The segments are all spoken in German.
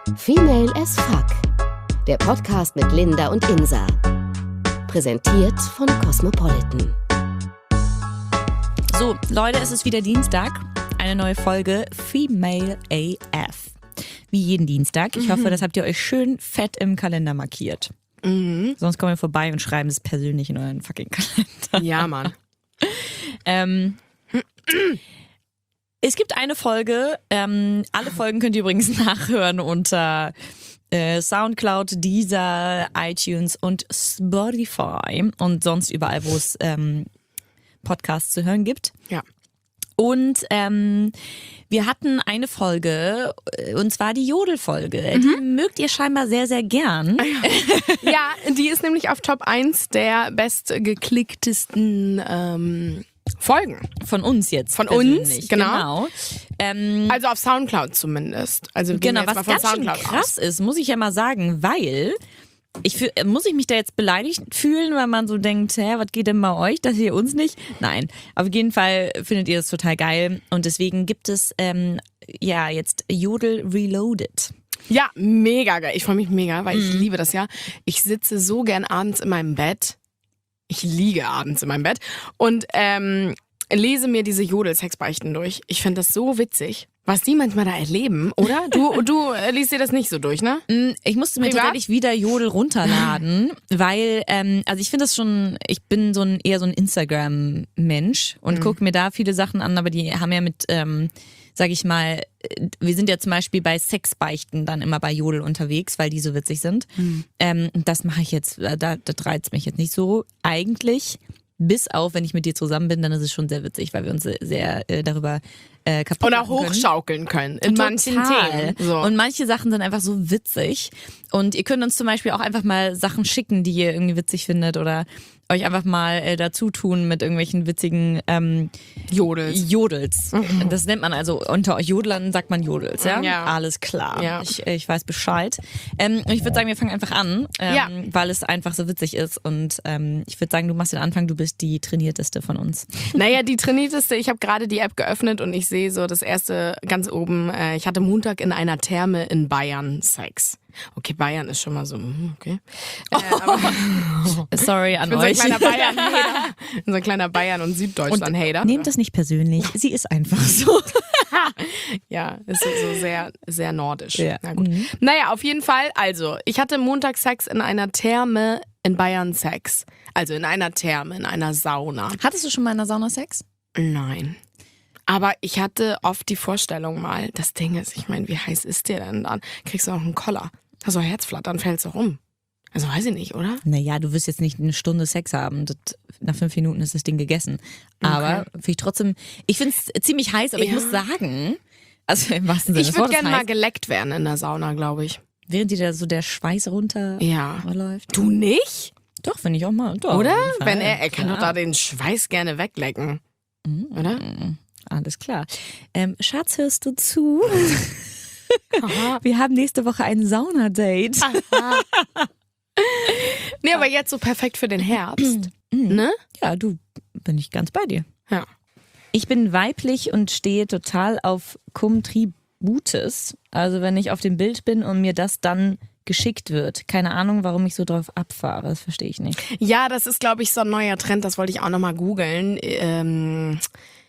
Female as Fuck. Der Podcast mit Linda und Insa. Präsentiert von Cosmopolitan. So, Leute, es ist wieder Dienstag. Eine neue Folge Female AF. Wie jeden Dienstag. Ich hoffe, das habt ihr euch schön fett im Kalender markiert. Sonst kommen wir vorbei und schreiben es persönlich in euren fucking Kalender. Ja, Mann. Es gibt eine Folge, alle Folgen könnt ihr übrigens nachhören unter Soundcloud, Deezer, iTunes und Spotify und sonst überall, wo es Podcasts zu hören gibt. Ja. Und wir hatten eine Folge, und zwar die Jodel-Folge. Die mögt ihr scheinbar sehr, sehr gern. Ja, die ist nämlich auf Top 1 der bestgeklicktesten Folgen. Von uns jetzt. Von uns, genau. Also auf Soundcloud zumindest. Also wir gehen Genau, jetzt was mal ganz von schön Soundcloud krass ist, muss ich ja mal sagen, weil muss ich mich da jetzt beleidigt fühlen, weil man so denkt, was geht denn bei euch, das hier uns nicht? Nein, auf jeden Fall findet ihr das total geil und deswegen gibt es jetzt Jodel Reloaded. Ja, mega geil. Ich freue mich mega, weil ich liebe das ja. Ich sitze so gern abends in meinem Bett. Ich liege abends in meinem Bett und lese mir diese Jodel-Sexbeichten durch. Ich finde das so witzig, was die manchmal da erleben, oder? Du liest dir das nicht so durch, ne? Ich musste mir tatsächlich wieder Jodel runterladen, weil, also ich finde das schon, ich bin eher so ein Instagram-Mensch und gucke mir da viele Sachen an, aber die haben ja mit, sag ich mal, wir sind ja zum Beispiel bei Sexbeichten dann immer bei Jodel unterwegs, weil die so witzig sind. Das mache ich jetzt, da reizt mich jetzt nicht so eigentlich. Bis auf, wenn ich mit dir zusammen bin, dann ist es schon sehr witzig, weil wir uns sehr darüber kaputt Oder machen können. hochschaukeln können in manchen Themen. So. Und manche Sachen sind einfach so witzig. Und ihr könnt uns zum Beispiel auch einfach mal Sachen schicken, die ihr irgendwie witzig findet oder euch einfach mal dazu tun mit irgendwelchen witzigen Jodels. Das nennt man also, unter euch Jodlern sagt man Jodels, ja? Ja. Alles klar. Ja. Ich weiß Bescheid. Und ich würde sagen, wir fangen einfach an, weil es einfach so witzig ist. Und ich würde sagen, du machst den Anfang, du bist die trainierteste von uns. Naja, die trainierteste, ich habe gerade die App geöffnet und ich sehe so das erste ganz oben, ich hatte Montag in einer Therme in Bayern Sex. Okay, Bayern ist schon mal so, okay. Sorry an Ich bin so ein euch. kleiner Bayern-Hater. So ein kleiner Bayern- und Süddeutschland-Hater. Nehmt das nicht persönlich, sie ist einfach so. Ja, ist so sehr, sehr nordisch. Ja. Na gut. Naja, auf jeden Fall, also, ich hatte Montag Sex in einer Therme in Bayern Sex. Also in einer Therme, in einer Sauna. Hattest du schon mal in der Sauna Sex? Nein. Aber ich hatte oft die Vorstellung mal, das Ding ist, ich meine, wie heiß ist der denn dann? Kriegst du auch einen Koller. Also Herzflattern, fällst du um. Also weiß ich nicht, oder? Naja, du wirst jetzt nicht eine Stunde Sex haben. Nach 5 Minuten ist das Ding gegessen. Aber finde ich trotzdem, ich finde es ziemlich heiß, aber ich muss sagen, also im wahrsten Sinne Ich des würde Wortes gerne mal heiß, geleckt werden in der Sauna, glaube ich. während dir da so der Schweiß runterläuft. Du nicht? Doch, finde ich auch mal. Doch, Oder? auf jeden Fall. Wenn er kann doch Klar. da den Schweiß gerne weglecken. Oder? Alles klar. Schatz, hörst du zu? Wir haben nächste Woche ein Saunadate. Nee, aber jetzt so perfekt für den Herbst. Ne? Ja, bin ich ganz bei dir. Ja. Ich bin weiblich und stehe total auf Cum Tributes. Also wenn ich auf dem Bild bin und mir das dann geschickt wird. Keine Ahnung, warum ich so drauf abfahre. Das verstehe ich nicht. Ja, das ist, glaube ich, so ein neuer Trend. Das wollte ich auch nochmal googeln.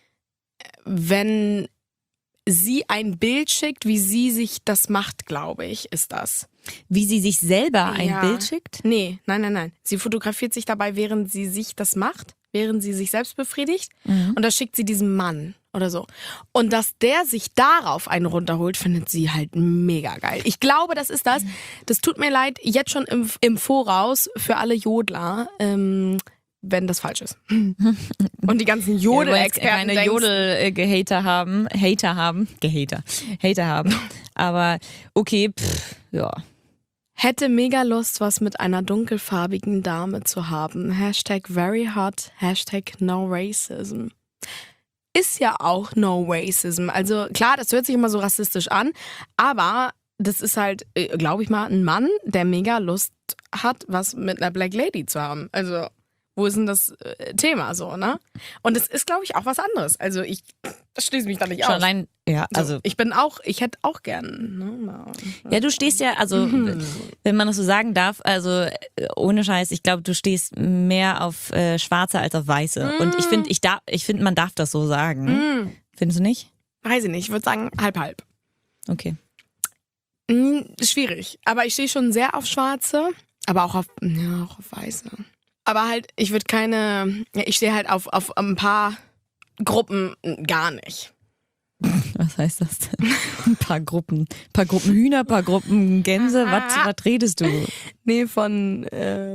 Wenn sie ein Bild schickt, wie sie sich das macht, glaube ich, ist das. Wie sie sich selber ein Ja. Bild schickt? Nee, nein. Sie fotografiert sich dabei, während sie sich das macht, während sie sich selbst befriedigt. Und das schickt sie diesem Mann oder so. Und dass der sich darauf einen runterholt, findet sie halt mega geil. Ich glaube, das ist das. Das tut mir leid, jetzt schon im Voraus für alle Jodler, wenn das falsch ist. Und die ganzen Jodel-Experten keine denken, Jodel-Hater haben. Hater haben. Aber okay, ja. hätte mega Lust, was mit einer dunkelfarbigen Dame zu haben. #veryhot, #no racism. Ist ja auch no racism. Also klar, das hört sich immer so rassistisch an, aber das ist halt, glaube ich mal, ein Mann, der mega Lust hat, was mit einer Black Lady zu haben. Also Wo ist denn das Thema so, ne? Und es ist, glaube ich, auch was anderes. Also das schließt mich da nicht Schon aus. allein, ja, also. Ich hätte auch gern, ne? Ja, du stehst ja, also, wenn man das so sagen darf, also, ohne Scheiß, ich glaube, du stehst mehr auf Schwarze als auf Weiße. Und ich finde, man darf das so sagen. Findest du nicht? Weiß ich nicht, ich würde sagen halb. Okay. Schwierig. Aber ich stehe schon sehr auf Schwarze, aber auch auf Weiße. Aber halt, ich stehe halt auf ein paar Gruppen gar nicht. Was heißt das denn? Ein paar Gruppen Hühner, ein paar Gruppen Gänse, was redest du? Nee, von der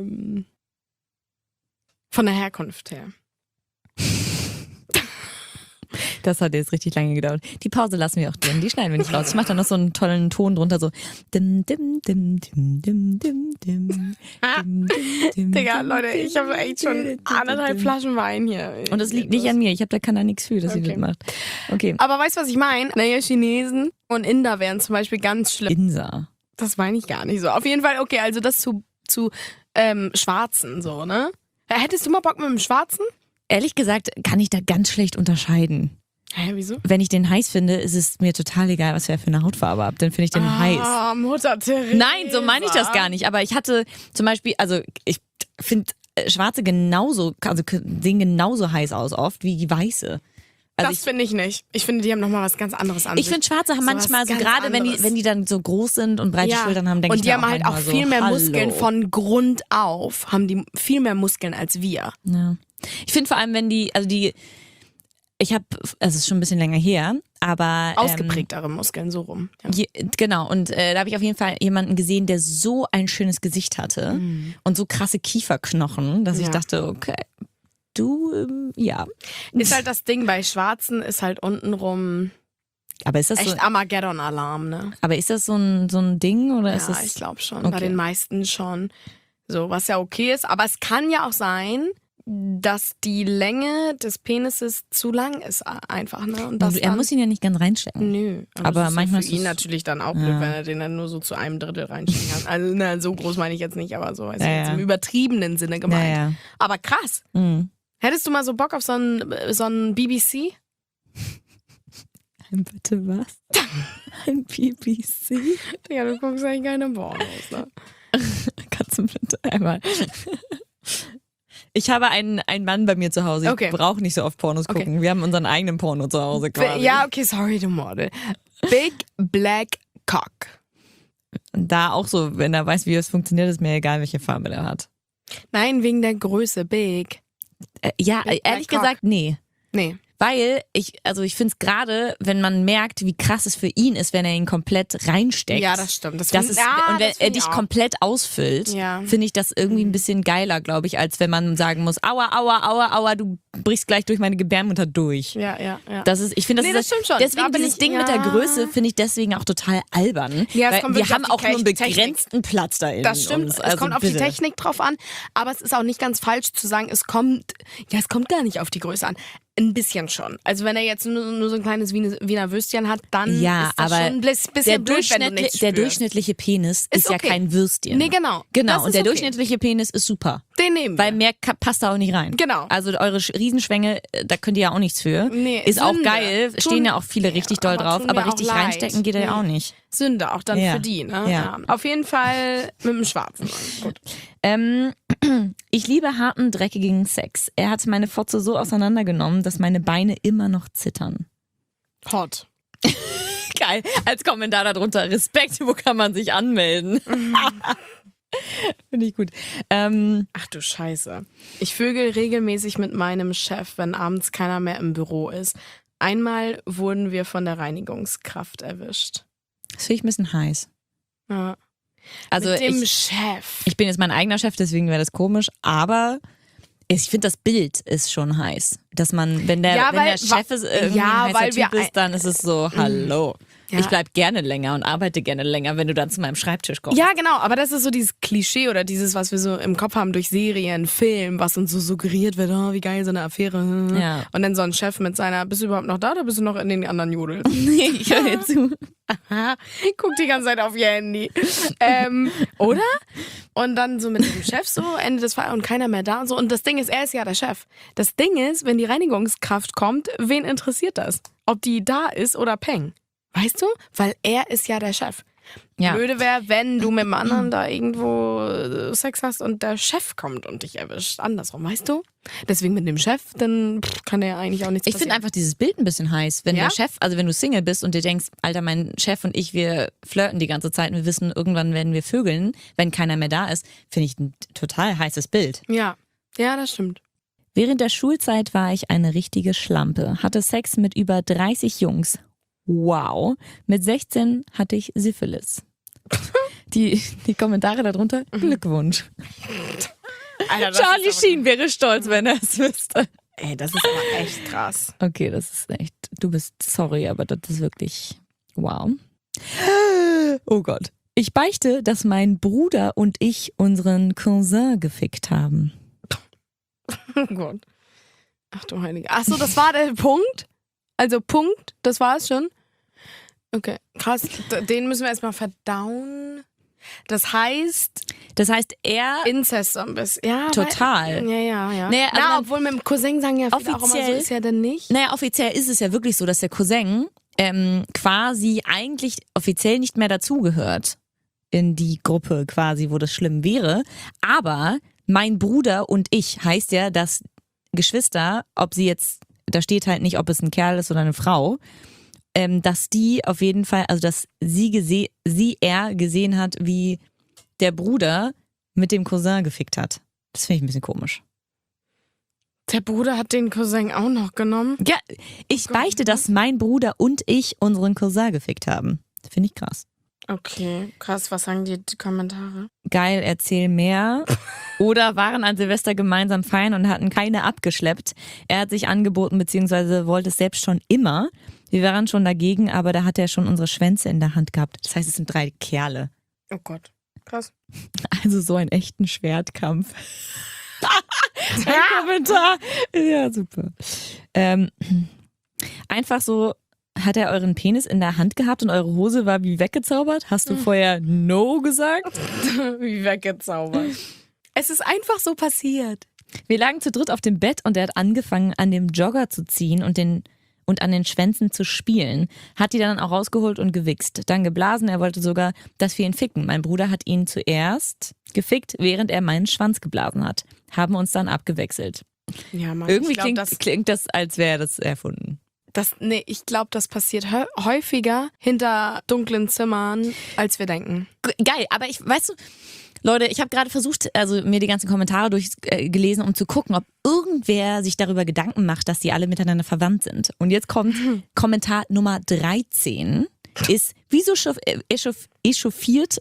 Herkunft her. Das hat jetzt richtig lange gedauert. Die Pause lassen wir auch drin, die schneiden wir nicht raus. Ich mache dann noch so einen tollen Ton drunter, so dim, dim, dim, dim, dim, dim, dim, dim. Digga, Leute, ich habe echt schon 1,5 Flaschen Wein hier. Und das liegt nicht an mir, kann da nichts für, dass sie das macht. Okay. Aber weißt du, was ich meine? Naja, Chinesen und Inder wären zum Beispiel ganz schlimm. Insa. Das meine ich gar nicht so. Auf jeden Fall, okay, also das zu Schwarzen so, ne? Hättest du mal Bock mit dem Schwarzen? Ehrlich gesagt kann ich da ganz schlecht unterscheiden. Hä, wieso? Wenn ich den heiß finde, ist es mir total egal, was er für eine Hautfarbe hat. Dann finde ich den heiß. Ah, Mutter Teresa. Nein, so meine ich das gar nicht. Aber ich hatte zum Beispiel, also ich finde Schwarze sehen genauso heiß aus oft wie die Weiße. Also das finde ich nicht. Ich finde, die haben nochmal was ganz anderes an Ich finde Schwarze haben manchmal so, gerade wenn die dann so groß sind und breite Schultern haben, denke ich mir auch. Und die haben halt auch viel mehr Hallo. Muskeln von Grund auf. Haben die viel mehr Muskeln als wir. Ja. Ich finde vor allem, wenn es ist schon ein bisschen länger her, aber ausgeprägtere Muskeln, so rum. Ja. Genau, und da habe ich auf jeden Fall jemanden gesehen, der so ein schönes Gesicht hatte und so krasse Kieferknochen, dass ich dachte, okay, du, ja. Ist halt das Ding bei Schwarzen, ist halt untenrum aber ist das echt Armageddon-Alarm, ne? Aber ist das so ein Ding? Oder ist ja, das, ich glaube schon. Okay. Bei den meisten schon. So, was ja okay ist. Aber es kann ja auch sein, dass die Länge des Penises zu lang ist einfach, ne? Und er muss ihn ja nicht ganz reinstecken. Nö. Aber das ist manchmal für ihn natürlich dann auch blöd, wenn er den dann nur so zu 1/3 reinstecken kann. Also so groß meine ich jetzt nicht, aber so jetzt im übertriebenen Sinne gemeint. Ja. Aber krass. Mhm. Hättest du mal so Bock auf so ein BBC? Bitte was? Ein BBC? Ja, du guckst eigentlich keine Pornos, ne? Kannst du bitte einmal... Ich habe einen Mann bei mir zu Hause. Ich brauche nicht so oft Pornos gucken. Okay. Wir haben unseren eigenen Porno zu Hause quasi. Ja, okay, sorry, du Model. Big Black Cock. Und da auch so, wenn er weiß, wie es funktioniert, ist mir egal, welche Farbe der hat. Nein, wegen der Größe, Big. Ja, Big ehrlich gesagt, nee. Nee. Weil ich finde es gerade, wenn man merkt, wie krass es für ihn ist, wenn er ihn komplett reinsteckt. Ja, das stimmt. Und wenn er dich komplett ausfüllt, finde ich das irgendwie ein bisschen geiler, glaube ich, als wenn man sagen muss, aua, aua, aua, aua, du brichst gleich durch meine Gebärmutter durch. Ja. Ich finde, das stimmt schon. Deswegen dieses Ding mit der Größe finde ich deswegen auch total albern. Ja, weil wir haben auch nur einen begrenzten Platz da in Das stimmt, uns. Es kommt auf die Technik drauf an, aber es ist auch nicht ganz falsch zu sagen, es kommt gar nicht auf die Größe an. Ein bisschen schon. Also wenn er jetzt nur so ein kleines Wiener Würstchen hat, dann ist das aber schon ein bisschen blöd, wenn du nichts der spürst. durchschnittliche Penis ist ja kein Würstchen. Nee, genau. Genau, und der durchschnittliche Penis ist super. Den nehmen wir. Weil mehr passt da auch nicht rein. Genau. Also eure Riesenschwänge, da könnt ihr ja auch nichts für. Nee, ist Sünde. auch geil, stehen ja auch viele richtig doll drauf, aber richtig leid. reinstecken geht ja auch nicht. Sünde, auch dann für die, ne? Ja. Auf jeden Fall mit dem Schwarzen. Gut. Ich liebe harten, dreckigen Sex. Er hat meine Fotze so auseinandergenommen, dass meine Beine immer noch zittern. Hot. Geil. Als Kommentar darunter, Respekt, wo kann man sich anmelden? Finde ich gut. Ach du Scheiße. Ich vögel regelmäßig mit meinem Chef, wenn abends keiner mehr im Büro ist. Einmal wurden wir von der Reinigungskraft erwischt. Das finde ich ein bisschen heiß. Ja. Also mit dem Chef. Ich bin jetzt mein eigener Chef, deswegen wäre das komisch, aber ich finde, das Bild ist schon heiß. Dass man, wenn der Chef ist, irgendwie ein heißer Typ ist, dann ist es so, hallo. Ja. Ich bleib gerne länger und arbeite gerne länger, wenn du dann zu meinem Schreibtisch kommst. Ja, genau, aber das ist so dieses Klischee oder dieses, was wir so im Kopf haben durch Serien, Film, was uns so suggeriert wird, oh, wie geil, so eine Affäre. Ja. Und dann so ein Chef mit seiner, bist du überhaupt noch da oder bist du noch in den anderen Jodel? Ich höre dir zu. Guck die ganze Zeit auf ihr Handy. Oder? Und dann so mit dem Chef so, Ende des Falls und keiner mehr da und so. Und das Ding ist, er ist ja der Chef. Das Ding ist, wenn die Reinigungskraft kommt, wen interessiert das? Ob die da ist oder Peng. Weißt du? Weil er ist ja der Chef. Ja. Blöde wäre, wenn du mit dem anderen da irgendwo Sex hast und der Chef kommt und dich erwischt. Andersrum, weißt du? Deswegen mit dem Chef, dann kann der ja eigentlich auch nichts Ich passieren. finde einfach dieses Bild ein bisschen heiß. Wenn Ja? der Chef, also wenn du Single bist und dir denkst, Alter, mein Chef und ich, wir flirten die ganze Zeit und wir wissen, irgendwann werden wir vögeln, wenn keiner mehr da ist, finde ich ein total heißes Bild. Ja, das stimmt. Während der Schulzeit war ich eine richtige Schlampe, hatte Sex mit über 30 Jungs. Wow. Mit 16 hatte ich Syphilis. Die Kommentare darunter, Glückwunsch. Alter, das Charlie ist aber- Sheen wäre stolz, wenn er es wüsste. Ey, das ist aber echt krass. Okay, das ist echt, du bist sorry, aber das ist wirklich wow. Oh Gott. Ich beichte, dass mein Bruder und ich unseren Cousin gefickt haben. Oh Gott. Ach du Heilige. Ach so, das war der Punkt? Also Punkt, das war es schon? Okay, krass. Den müssen wir erstmal verdauen. Das heißt, Er Inzest so ein bisschen. Ja, total. Ja. Nee, also Na, dann- obwohl mit dem Cousin sagen ja viele auch immer so, Offiziell- ist ja denn nicht. Naja, offiziell ist es ja wirklich so, dass der Cousin quasi eigentlich offiziell nicht mehr dazugehört in die Gruppe quasi, wo das schlimm wäre. Aber mein Bruder und ich heißt ja, dass Geschwister, ob sie jetzt, da steht halt nicht, ob es ein Kerl ist oder eine Frau, dass die auf jeden Fall, also dass er gesehen hat, wie der Bruder mit dem Cousin gefickt hat. Das finde ich ein bisschen komisch. Der Bruder hat den Cousin auch noch genommen. Ja, ich beichte, dass mein Bruder und ich unseren Cousin gefickt haben. Finde ich krass. Okay, krass. Was sagen die Kommentare? Geil, erzähl mehr. Oder waren an Silvester gemeinsam feiern und hatten keine abgeschleppt. Er hat sich angeboten, beziehungsweise wollte es selbst schon immer. Wir waren schon dagegen, aber da hat er schon unsere Schwänze in der Hand gehabt. Das heißt, es sind 3 Kerle. Oh Gott, krass. Also so einen echten Schwertkampf. Ein Kommentar. Ja, super. Einfach so, hat er euren Penis in der Hand gehabt und eure Hose war wie weggezaubert? Hast du vorher No gesagt? Wie weggezaubert. Es ist einfach so passiert. Wir lagen zu dritt auf dem Bett und er hat angefangen, an dem Jogger zu ziehen und an den Schwänzen zu spielen. Hat die dann auch rausgeholt und gewichst. Dann geblasen, er wollte sogar, dass wir ihn ficken. Mein Bruder hat ihn zuerst gefickt, während er meinen Schwanz geblasen hat. Haben uns dann abgewechselt. Ja, Mann, Irgendwie ich glaub, klingt das, als wäre das erfunden. ich glaube, das passiert häufiger hinter dunklen Zimmern, als wir denken. Geil, aber weißt du, Leute, ich habe gerade versucht, also mir die ganzen Kommentare durchgelesen, um zu gucken, ob irgendwer sich darüber Gedanken macht, dass die alle miteinander verwandt sind. Und jetzt kommt Kommentar Nummer 13 ist, wieso echauffiert?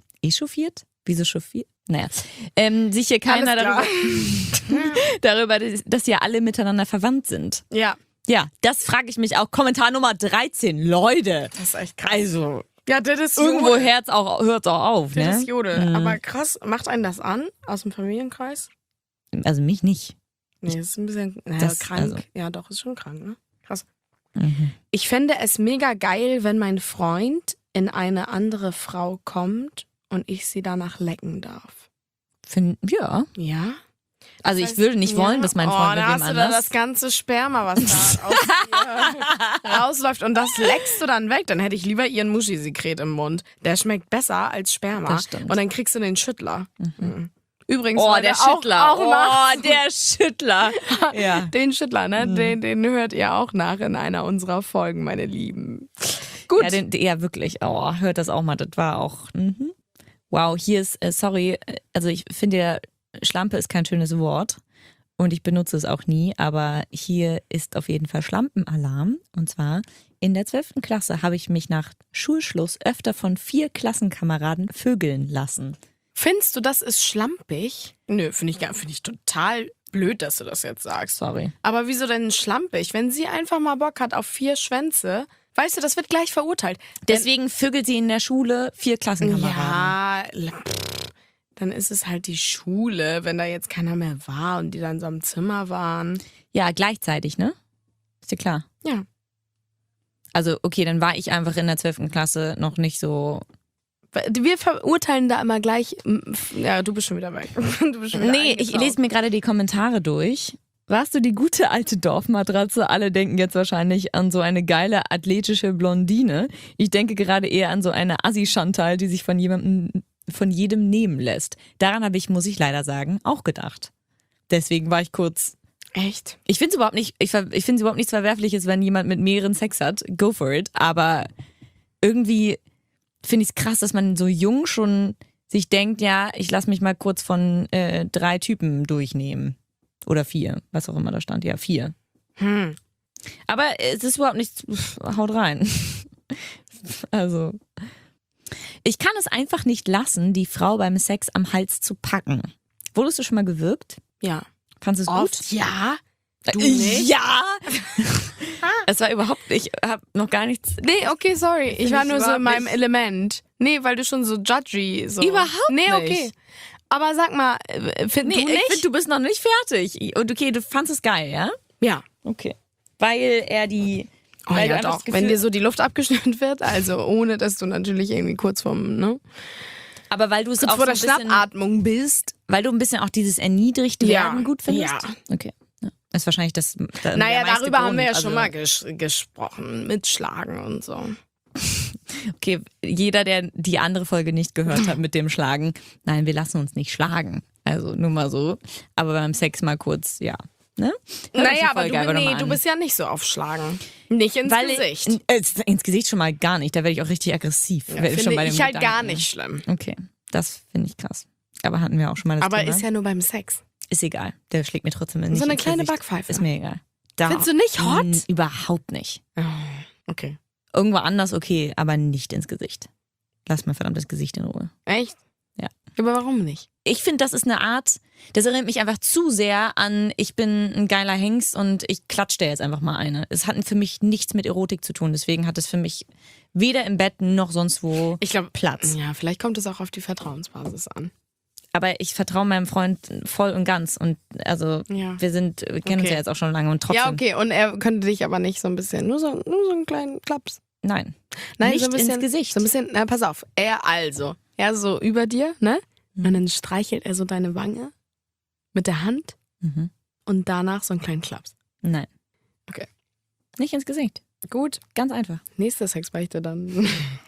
Wieso chauffiert? Naja, sich hier keiner Alles darüber, dass ja alle miteinander verwandt sind. Ja, Ja, das frage ich mich auch. Kommentar Nummer 13, Leute. das ist echt krass. Also, Ja, das ist irgendwo Jodel. hört's auch auf, Das ne? ist Jodel. Aber krass, macht einen das an aus dem Familienkreis? Also mich nicht. Nee, das ist ein bisschen krank. also- Ja, doch, ist schon krank, ne? Krass. Mhm. Ich fände es mega geil, wenn mein Freund in eine andere Frau kommt und ich sie danach lecken darf. Ja. Ja? Also Das ich heißt, würde nicht wollen, dass mein Freund dann mit hast wem du da das anders. ganze Sperma, was da aus dir rausläuft und das leckst du dann weg. Dann hätte ich lieber ihren Muschisekret im Mund. Der schmeckt besser als Sperma. Das stimmt. Und dann kriegst du den Schüttler. Mhm. Übrigens, Oh, Leute, der Schüttler. Auch nach, Oh, der Schüttler. Ja. den Schüttler, ne? Den hört ihr auch nach in einer unserer Folgen, meine Lieben. Gut. Ja, wirklich. Oh, hört das auch mal. Das war auch. Mhm. Wow, hier ist, sorry, also ich finde ja, Schlampe ist kein schönes Wort und ich benutze es auch nie, aber hier ist auf jeden Fall Schlampenalarm. Und zwar in der 12. Klasse habe ich mich nach Schulschluss öfter von 4 Klassenkameraden vögeln lassen. Findest du, das ist schlampig? Nö, finde ich total blöd, dass du das jetzt sagst. Sorry. Aber wieso denn schlampig? Wenn sie einfach mal Bock hat auf 4 Schwänze, Weißt du, das wird gleich verurteilt. Deswegen vögelt sie in der Schule 4 Klassenkameraden. Ja, dann ist es halt die Schule, wenn da jetzt keiner mehr war und die dann so im Zimmer waren. Ja, gleichzeitig, ne? Ist dir klar? Ja. Also, okay, dann war ich einfach in der 12. Klasse noch nicht so... Wir verurteilen da immer gleich. Ja, du bist schon wieder weg. Du bist schon wieder Nee, ich lese mir gerade die Kommentare durch. Warst du die gute alte Dorfmatratze? Alle denken jetzt wahrscheinlich an so eine geile athletische Blondine. Ich denke gerade eher an so eine Assi-Chantal, die sich von jedem nehmen lässt. Daran habe ich, muss ich leider sagen, auch gedacht. Deswegen war ich kurz... Echt? Ich finde es überhaupt nichts Verwerfliches, wenn jemand mit mehreren Sex hat. Go for it. Aber irgendwie finde ich es krass, dass man so jung schon sich denkt, ja, ich lasse mich mal kurz von 3 Typen durchnehmen. Oder 4, was auch immer da stand. Ja, 4. Aber es ist überhaupt nichts, haut rein. Also, ich kann es einfach nicht lassen, die Frau beim Sex am Hals zu packen. Wurdest du schon mal gewürgt? Ja. Fandest du es gut? Oft, ja. Du nicht? Ja! Es war überhaupt, ich habe noch gar nichts. Nee, okay, sorry. Ich war ich nur so in überhaupt meinem nicht. Element. Nee, weil du schon so judgy so. Überhaupt Nee, okay. nicht. Aber sag mal, findest Nee, du ich nicht? finde, du bist noch nicht fertig. Und okay, du fandest es geil, ja? Ja. Okay. Weil er die... Oh weil du ja, einfach doch. das Gefühl, Wenn dir so die Luft abgeschnitten wird, also ohne, dass du natürlich irgendwie kurz vorm, ne? aber weil du es Kurz auch vor so der ein bisschen, Schnappatmung bist. weil du ein bisschen auch dieses erniedrigt werden Ja. gut findest? Ja. Okay. Ja. Das ist wahrscheinlich das... Naja, darüber haben wir ja also, schon mal gesprochen. Mit Schlagen und so. Okay, jeder, der die andere Folge nicht gehört hat mit dem Schlagen, nein, wir lassen uns nicht schlagen. Also nur mal so. Aber beim Sex mal kurz, ja. Ne? Hört euch die Naja, aber Folge einfach noch mal du an. bist ja nicht so auf Schlagen. Nicht ins Gesicht. Ins Gesicht schon mal gar nicht. Da werde ich auch richtig aggressiv. Ja, schon bei finde dem ich halt gar Gedanken. nicht schlimm. Okay, das finde ich krass. Aber hatten wir auch schon mal das Aber Thema. ist ja nur beim Sex. Ist egal. Der schlägt mir trotzdem nicht So eine ins kleine Gesicht. Backpfeife. Ist mir egal. Da, Findest du nicht hot? Überhaupt nicht. Oh, okay. Irgendwo anders okay, aber nicht ins Gesicht. Lass mir verdammt das Gesicht in Ruhe. Echt? Ja. Aber warum nicht? Ich finde, das ist eine Art, das erinnert mich einfach zu sehr an, ich bin ein geiler Hengst und ich klatsche dir jetzt einfach mal eine. Es hat für mich nichts mit Erotik zu tun, deswegen hat es für mich weder im Bett noch sonst wo Ich glaube, Platz. Ja, vielleicht kommt es auch auf die Vertrauensbasis an. Aber ich vertraue meinem Freund voll und ganz und also Ja. wir kennen uns Okay. ja jetzt auch schon lange und trotzdem, Ja, okay. Und er könnte dich aber nicht so ein bisschen, nur so einen kleinen Klaps. nein, Nein, nicht so ein bisschen, ins Gesicht. So ein bisschen, na, pass auf. Er so über dir, ne? Und dann streichelt er so deine Wange mit der Hand Mhm. und danach so einen kleinen Klaps. Nein. Okay. Nicht ins Gesicht. Gut, Ganz einfach. nächste Sexbeichte dann.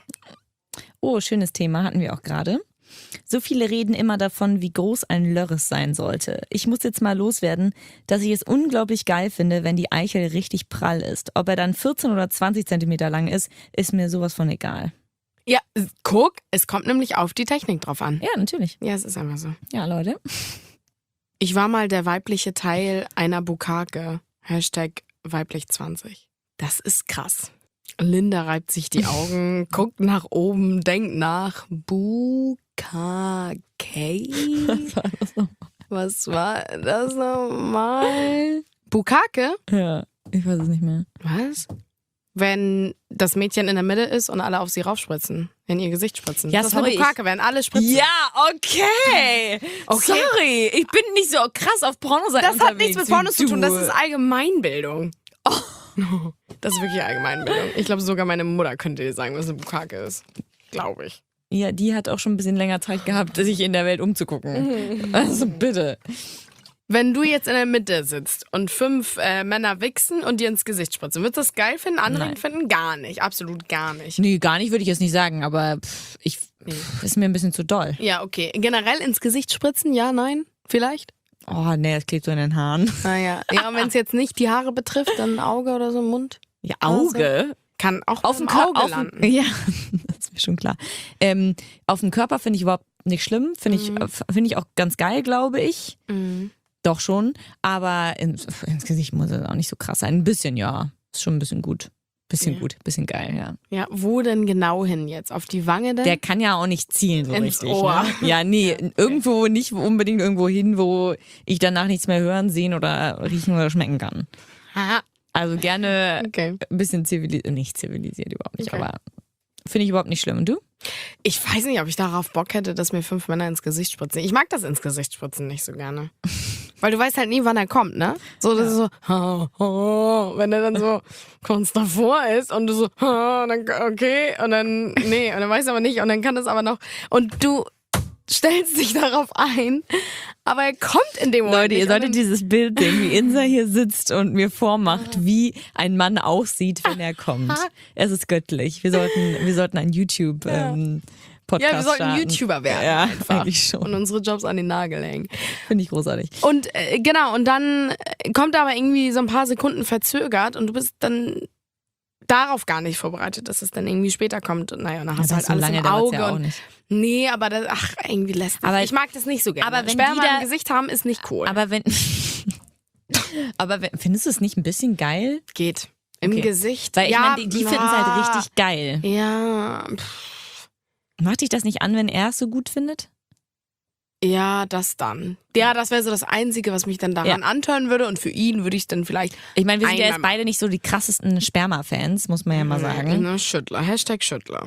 Oh, schönes Thema hatten wir auch gerade. So viele reden immer davon, wie groß ein Lörres sein sollte. Ich muss jetzt mal loswerden, dass ich es unglaublich geil finde, wenn die Eichel richtig prall ist. Ob er dann 14 oder 20 Zentimeter lang ist mir sowas von egal. Ja, guck, es kommt nämlich auf die Technik drauf an. Ja, natürlich. Ja, es ist einfach so. Ja, Leute. Ich war mal der weibliche Teil einer Bukake. #weiblich20. Das ist krass. Linda reibt sich die Augen, guckt nach oben, denkt nach. Bukake? Was war das nochmal? Bukake? Ja, ich weiß es nicht mehr. Was? Wenn das Mädchen in der Mitte ist und alle auf sie raufspritzen. In ihr Gesicht spritzen. Ja, das ist eine sorry, Bukake, wenn alle spritzen. Ja, okay. Sorry, ich bin nicht so krass auf Pornoseiten Das hat nichts mit Pornos zu tun, das ist ist Allgemeinbildung. Das ist wirklich Allgemeinbildung. Ich glaube, sogar meine Mutter könnte dir sagen, was eine Bukake ist. Glaube ich. Ja, die hat auch schon ein bisschen länger Zeit gehabt, sich in der Welt umzugucken. Also bitte. Wenn du jetzt in der Mitte sitzt und 5 Männer wichsen und dir ins Gesicht spritzen, würdest du das geil finden? Andere Nein. finden gar nicht. Absolut gar nicht. Nee, gar nicht würde ich jetzt nicht sagen, aber ist mir ein bisschen zu doll. Ja, okay. Generell ins Gesicht spritzen? Ja, nein? Vielleicht? Oh, nee, das klebt so in den Haaren. Naja. Ja, und wenn es jetzt nicht die Haare betrifft, dann ein Auge oder so ein Mund. Ja, Auge? Kann auch Auf dem Auge landen. Ja, das ist mir schon klar. Auf dem Körper finde ich überhaupt nicht schlimm. Finde ich auch ganz geil, glaube ich. Mhm. Doch schon. Aber ins Gesicht muss es auch nicht so krass sein. Ein bisschen, ja. Ist schon ein bisschen gut. Bisschen Ja. gut, bisschen geil, ja. Ja, wo denn genau hin jetzt? Auf die Wange denn? Der kann ja auch nicht zielen so Ins richtig. Ohr. Ne? Ja, nee, irgendwo nicht unbedingt irgendwo hin, wo ich danach nichts mehr hören, sehen oder riechen oder schmecken kann. Haha. Also gerne Okay. ein bisschen nicht zivilisiert überhaupt nicht, Okay. aber finde ich überhaupt nicht schlimm. Und du? Ich weiß nicht, ob ich darauf Bock hätte, dass mir 5 Männer ins Gesicht spritzen. Ich mag das ins Gesicht spritzen nicht so gerne. Weil du weißt halt nie, wann er kommt, ne? So, das ist so, wenn er dann so kurz davor ist und du so, und dann, okay, und dann, nee, und dann weißt du aber nicht, und dann kann das aber noch, und du stellst dich darauf ein, aber er kommt in dem Moment Leute, ihr nicht. solltet dieses Bild sehen, wie Insa hier sitzt und mir vormacht, wie ein Mann aussieht, wenn er kommt. Es ist göttlich. Wir sollten einen YouTube-Podcast Ja, wir sollten starten. YouTuber werden. Ja, einfach. eigentlich schon. Und unsere Jobs an den Nagel hängen. Finde ich großartig. Und genau, und dann kommt aber irgendwie so ein paar Sekunden verzögert und du bist dann darauf gar nicht vorbereitet, dass es dann irgendwie später kommt. Und naja, dann hast du halt so alles lange im dauert's Auge. ja auch Und nicht. nee, aber das, irgendwie lässt es. Aber ich mag das nicht so gerne. aber wenn Sperma die da- im Gesicht haben ist nicht cool. Aber findest du es nicht ein bisschen geil? Geht. Im Okay. Gesicht. Weil ich ja, meine, die finden es halt richtig geil. Ja, Macht dich das nicht an, wenn er es so gut findet? ja, das dann. Ja, das wäre so das Einzige, was mich dann daran antören würde. Und für ihn würde ich dann vielleicht Ich meine, wir sind ja Einmal jetzt beide nicht so die krassesten Sperma-Fans, muss man ja mal sagen. Ne, Schüttler. Hashtag Schüttler.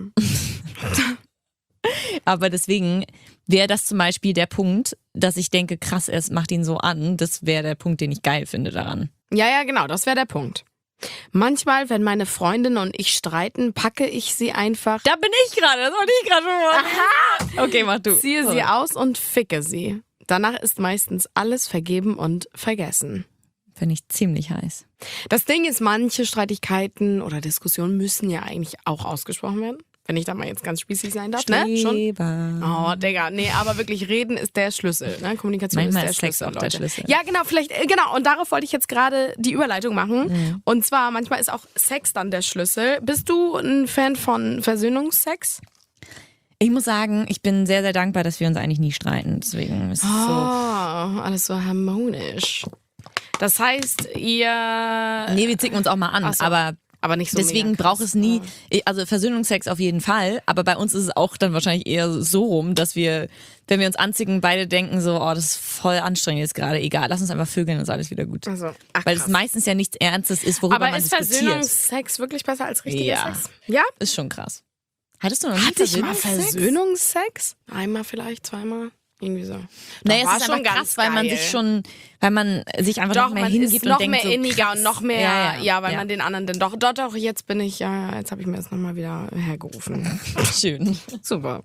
Aber deswegen wäre das zum Beispiel der Punkt, dass ich denke, krass, es macht ihn so an. Das wäre der Punkt, den ich geil finde daran. Ja, genau, das wäre der Punkt. Manchmal, wenn meine Freundin und ich streiten, packe ich sie einfach, Da bin ich gerade, das wollte ich gerade schon mal. Okay, mach du. ziehe sie aus und ficke sie. Danach ist meistens alles vergeben und vergessen. Finde ich ziemlich heiß. Das Ding ist, manche Streitigkeiten oder Diskussionen müssen ja eigentlich auch ausgesprochen werden. Wenn ich da mal jetzt ganz spießig sein darf, ne? Schon? Streber. Oh, Digga, nee, aber wirklich reden ist der Schlüssel, ne? Kommunikation Manchmal ist ist der Sex Schlüssel, auch der Leute. Schlüssel. Ja, genau, vielleicht, genau, und darauf wollte ich jetzt gerade die Überleitung machen. Und zwar, manchmal ist auch Sex dann der Schlüssel. Bist du ein Fan von Versöhnungsex? Ich muss sagen, ich bin sehr, sehr dankbar, dass wir uns eigentlich nie streiten. Deswegen ist es so. Oh, alles so harmonisch. Das heißt, ihr... Nee, wir zicken uns auch mal an, Ach so. aber nicht so deswegen mega braucht krass. es nie, also Versöhnungsex auf jeden Fall, aber bei uns ist es auch dann wahrscheinlich eher so rum, dass wir, wenn wir uns anzicken, beide denken so, oh, das ist voll anstrengend jetzt gerade, egal, lass uns einfach vögeln, dann ist alles wieder gut. Also, ach, Weil es krass. meistens ja nichts Ernstes ist, worüber Aber man ist diskutiert. Versöhnungsex wirklich besser als richtiger Ja. Sex? Ja? Ist schon krass. Hattest du noch nie Hatte ich mal Versöhnungsex? Versöhnungsex? Einmal vielleicht, zweimal? Irgendwie so. Naja, War es ist schon einfach krass, ganz weil man geil. sich schon, weil man sich einfach Doch, noch mehr man hingibt ist und noch denkt mehr so, inniger krass. und noch mehr, weil ja. man den anderen dann doch, jetzt bin ich, jetzt habe ich mir das nochmal wieder hergerufen. Schön. Super.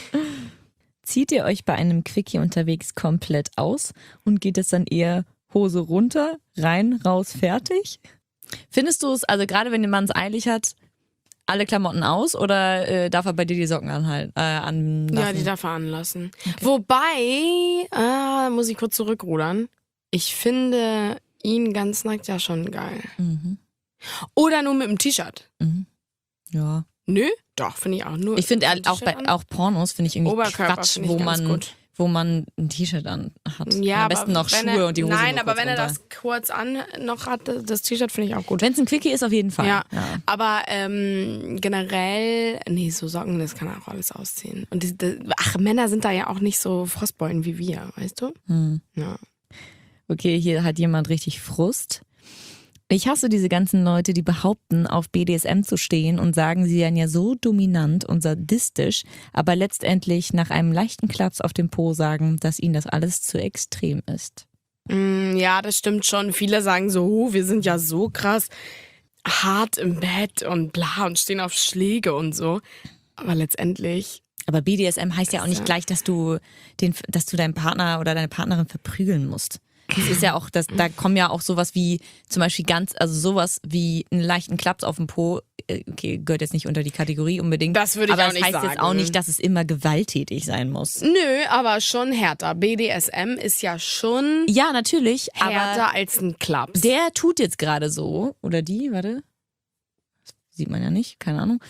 Zieht ihr euch bei einem Quickie unterwegs komplett aus und geht es dann eher Hose runter, rein, raus, fertig? Findest du es, also gerade wenn der Mann es eilig hat, alle Klamotten aus oder darf er bei dir die Socken anlassen? Ja, die darf er anlassen. Wobei, muss ich kurz zurückrudern, ich finde ihn ganz nackt ja schon geil. Mhm. Oder nur mit dem T-Shirt. Ja. Nö? Doch, finde ich auch nur. Ich finde mit dem auch T-Shirt bei an. auch Pornos finde ich irgendwie Oberkörper Quatsch, finde ich ganz gut. wo man ein T-Shirt an hat. Ja, Am aber besten noch wenn Schuhe und die Hose. Nein, nur aber kurz wenn er runter. das kurz an noch hat, das T-Shirt finde ich auch gut. Wenn es ein Quickie ist, auf jeden Fall. Ja, aber generell, nee, so Socken, das kann er auch alles ausziehen. Und Männer sind da ja auch nicht so Frostbeulen wie wir, weißt du? Ja. Okay, hier hat jemand richtig Frust. Ich hasse diese ganzen Leute, die behaupten, auf BDSM zu stehen und sagen, sie seien ja so dominant und sadistisch, aber letztendlich nach einem leichten Klaps auf dem Po sagen, dass ihnen das alles zu extrem ist. Ja, das stimmt schon. Viele sagen so, wir sind ja so krass hart im Bett und bla und stehen auf Schläge und so. Aber letztendlich... Aber BDSM heißt ja auch nicht gleich, dass du deinen Partner oder deine Partnerin verprügeln musst. Das ist ja auch, da kommen ja auch sowas wie, zum Beispiel sowas wie einen leichten Klaps auf den Po, okay, gehört jetzt nicht unter die Kategorie unbedingt. Das würde ich aber auch nicht heißt sagen. jetzt auch nicht, dass es immer gewalttätig sein muss. Nö, aber schon härter. BDSM ist ja schon Ja, natürlich, härter aber als ein Klaps. der tut jetzt gerade so, oder die, warte, sieht man ja nicht, keine Ahnung,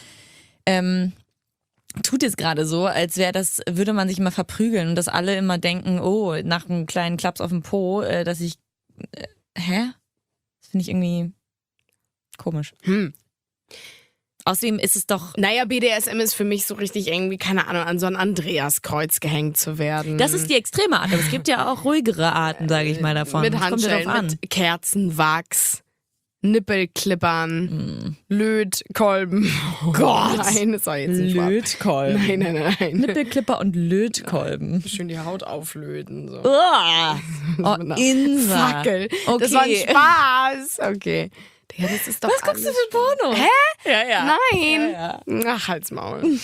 tut jetzt gerade so, als würde man sich immer verprügeln und dass alle immer denken, oh, nach einem kleinen Klaps auf dem Po, dass ich, hä? Das finde ich irgendwie komisch. Außerdem ist es doch, Naja, BDSM ist für mich so richtig irgendwie, keine Ahnung, an so ein Andreaskreuz gehängt zu werden. das ist die extreme Art, aber es gibt ja auch ruhigere Arten, sage ich mal davon. Mit Das kommt ja Handschellen, drauf an. mit Kerzenwachs, Nippelklippern, Lötkolben. Oh Gott. Nein, das war jetzt nicht wahr. Lötkolben. Nein. Nippelklipper und Lötkolben. Schön die Haut auflöten. So. Oh, Insa. Fackel. Okay. Das war ein Spaß. Okay. Digga, das ist doch Was guckst du für Porno? Hä? Ja. Nein. Ja. Ach, halt's Maul.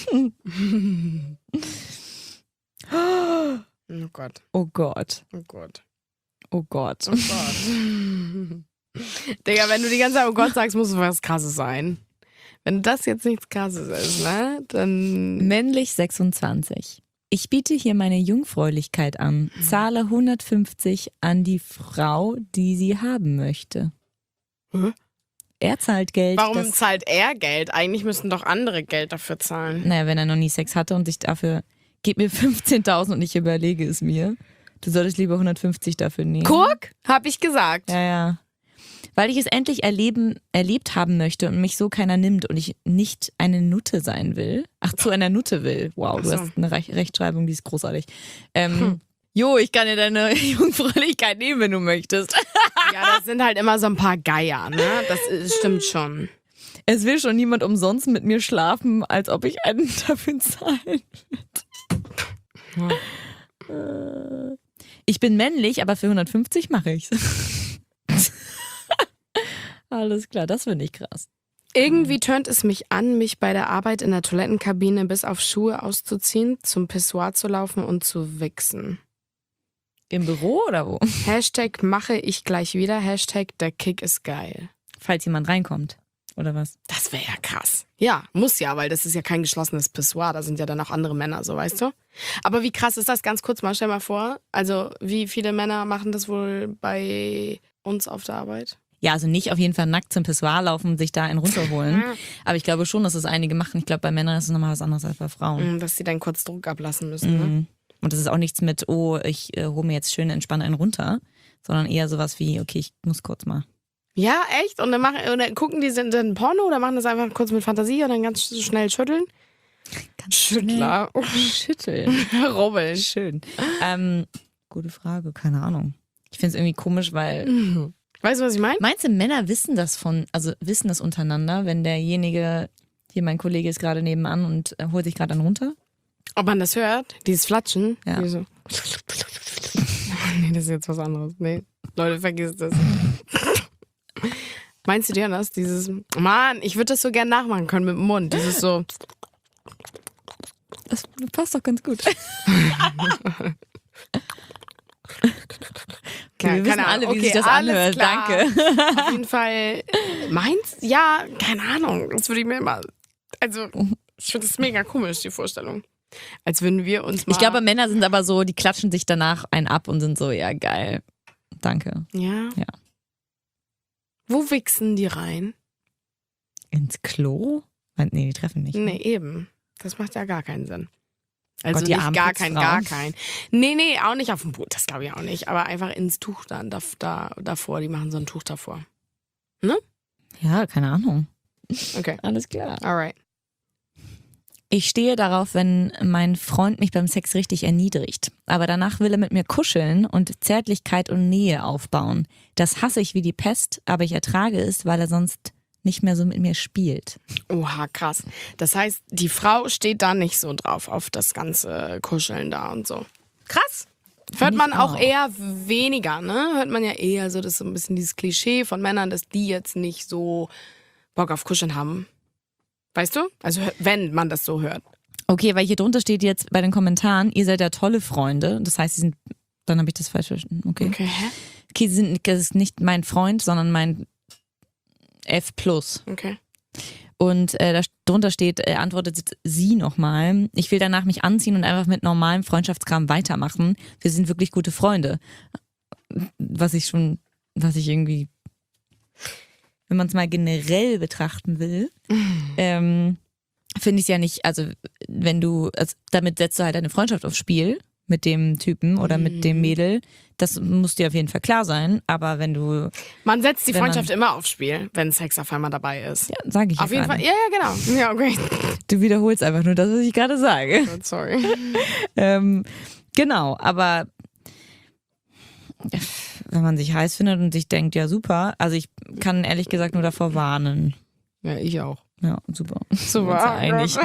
Oh Gott. Oh Gott. Oh Gott. Oh Gott. Oh Gott. Digga, wenn du die ganze Zeit oh Gott sagst, muss es was Krasses sein. Wenn das jetzt nichts Krasses ist, ne? Dann. Männlich 26. Ich biete hier meine Jungfräulichkeit an. Zahle 150 an die Frau, die sie haben möchte. Hä? Er zahlt Geld. Warum zahlt er Geld? Eigentlich müssten doch andere Geld dafür zahlen. Naja, wenn er noch nie Sex hatte und sich dafür, gib mir 15.000 und ich überlege es mir. Du solltest lieber 150 dafür nehmen. Guck, hab ich gesagt. Ja. Weil ich es endlich erlebt haben möchte und mich so keiner nimmt und ich nicht eine Nutte sein will. Ach, zu einer Nutte will. Wow, du hast eine Rechtschreibung, die ist großartig. Jo, ich kann dir deine Jungfräulichkeit nehmen, wenn du möchtest. Ja, das sind halt immer so ein paar Geier, ne? Das stimmt schon. Es will schon niemand umsonst mit mir schlafen, als ob ich einen dafür zahlen würde. Ich bin männlich, aber für 150 mache ich's. Alles klar, das finde ich krass. Irgendwie tönt es mich an, mich bei der Arbeit in der Toilettenkabine bis auf Schuhe auszuziehen, zum Pissoir zu laufen und zu wichsen. Im Büro oder wo? Hashtag mache ich gleich wieder, Hashtag der Kick ist geil. Falls jemand reinkommt, oder was? Das wäre ja krass. Ja, muss ja, weil das ist ja kein geschlossenes Pissoir, da sind ja dann auch andere Männer, so weißt du. Aber wie krass ist das, ganz kurz mal, stell mal vor, also wie viele Männer machen das wohl bei uns auf der Arbeit? Ja, also nicht auf jeden Fall nackt zum Pissoir laufen und sich da einen runterholen. Aber ich glaube schon, dass es einige machen. Ich glaube, bei Männern ist es nochmal was anderes als bei Frauen. Dass sie dann kurz Druck ablassen müssen, ne? Und das ist auch nichts mit, oh, ich hole mir jetzt schön entspannt einen runter, sondern eher sowas wie, okay, ich muss kurz mal. Ja, echt? Und dann gucken die dann Porno oder machen das einfach kurz mit Fantasie und dann ganz schnell schütteln? Ganz Schüttler. Schütteln. Rubbeln. Schön. Gute Frage, keine Ahnung. Ich finde es irgendwie komisch, weil... Weißt du, was ich meine? Meinst du, Männer wissen das wissen das untereinander, wenn derjenige, hier mein Kollege ist gerade nebenan und holt sich gerade einen runter? Ob man das hört? Dieses Flatschen? Ja. Wie so. Nee, das ist jetzt was anderes. Nee, Leute, vergiss das. Meinst du dir das? Dieses, Mann, ich würde das so gern nachmachen können mit dem Mund. Dieses so. Das passt doch ganz gut. Okay, wir wissen alle, wie sich das anhört. Klar. Danke. Auf jeden Fall. Meinst du? Ja, keine Ahnung. Das würde ich mir immer. Also, ich finde das mega komisch, die Vorstellung. Als würden wir uns mal. Ich glaube, Männer sind aber so, die klatschen sich danach einen ab und sind so, ja, geil. Danke. Ja? Ja. Wo wichsen die rein? Ins Klo? Nee, die treffen nicht. Nee, eben. Das macht ja gar keinen Sinn. Also Gott, die nicht gar Armputzfrauen. kein. Nee, auch nicht auf dem Boot, das glaube ich auch nicht. Aber einfach ins Tuch dann davor. Die machen so ein Tuch davor. Ne? Ja, keine Ahnung. Okay. Alles klar. Alright. Ich stehe darauf, wenn mein Freund mich beim Sex richtig erniedrigt. Aber danach will er mit mir kuscheln und Zärtlichkeit und Nähe aufbauen. Das hasse ich wie die Pest, aber ich ertrage es, weil er sonst nicht mehr so mit mir spielt. Oha, krass. Das heißt, die Frau steht da nicht so drauf, auf das ganze Kuscheln da und so. Krass. Hört man auch eher weniger, ne? Hört man ja eher so, das ist so ein bisschen dieses Klischee von Männern, dass die jetzt nicht so Bock auf Kuscheln haben. Weißt du? Also wenn man das so hört. Okay, weil hier drunter steht jetzt bei den Kommentaren, ihr seid ja tolle Freunde. Das heißt, sie sind, dann habe ich das falsch verstanden. Okay, das ist nicht mein Freund, sondern mein F+. Okay. Und drunter steht, antwortet sie nochmal, ich will danach mich anziehen und einfach mit normalem Freundschaftskram weitermachen. Wir sind wirklich gute Freunde. Was ich irgendwie, wenn man es mal generell betrachten will, finde ich es ja nicht, also damit setzt du halt deine Freundschaft aufs Spiel mit dem Typen oder mit dem Mädel. Das muss dir auf jeden Fall klar sein, aber wenn du... Man setzt die Freundschaft immer aufs Spiel, wenn Sex auf einmal dabei ist. Ja, sage ich auf ja jeden gerade. Fall, ja, genau. Ja, okay. Du wiederholst einfach nur das, was ich gerade sage. Sorry. Genau, aber wenn man sich heiß findet und sich denkt, ja super. Also ich kann ehrlich gesagt nur davor warnen. Ja, ich auch. Ja, super. Super. Einig.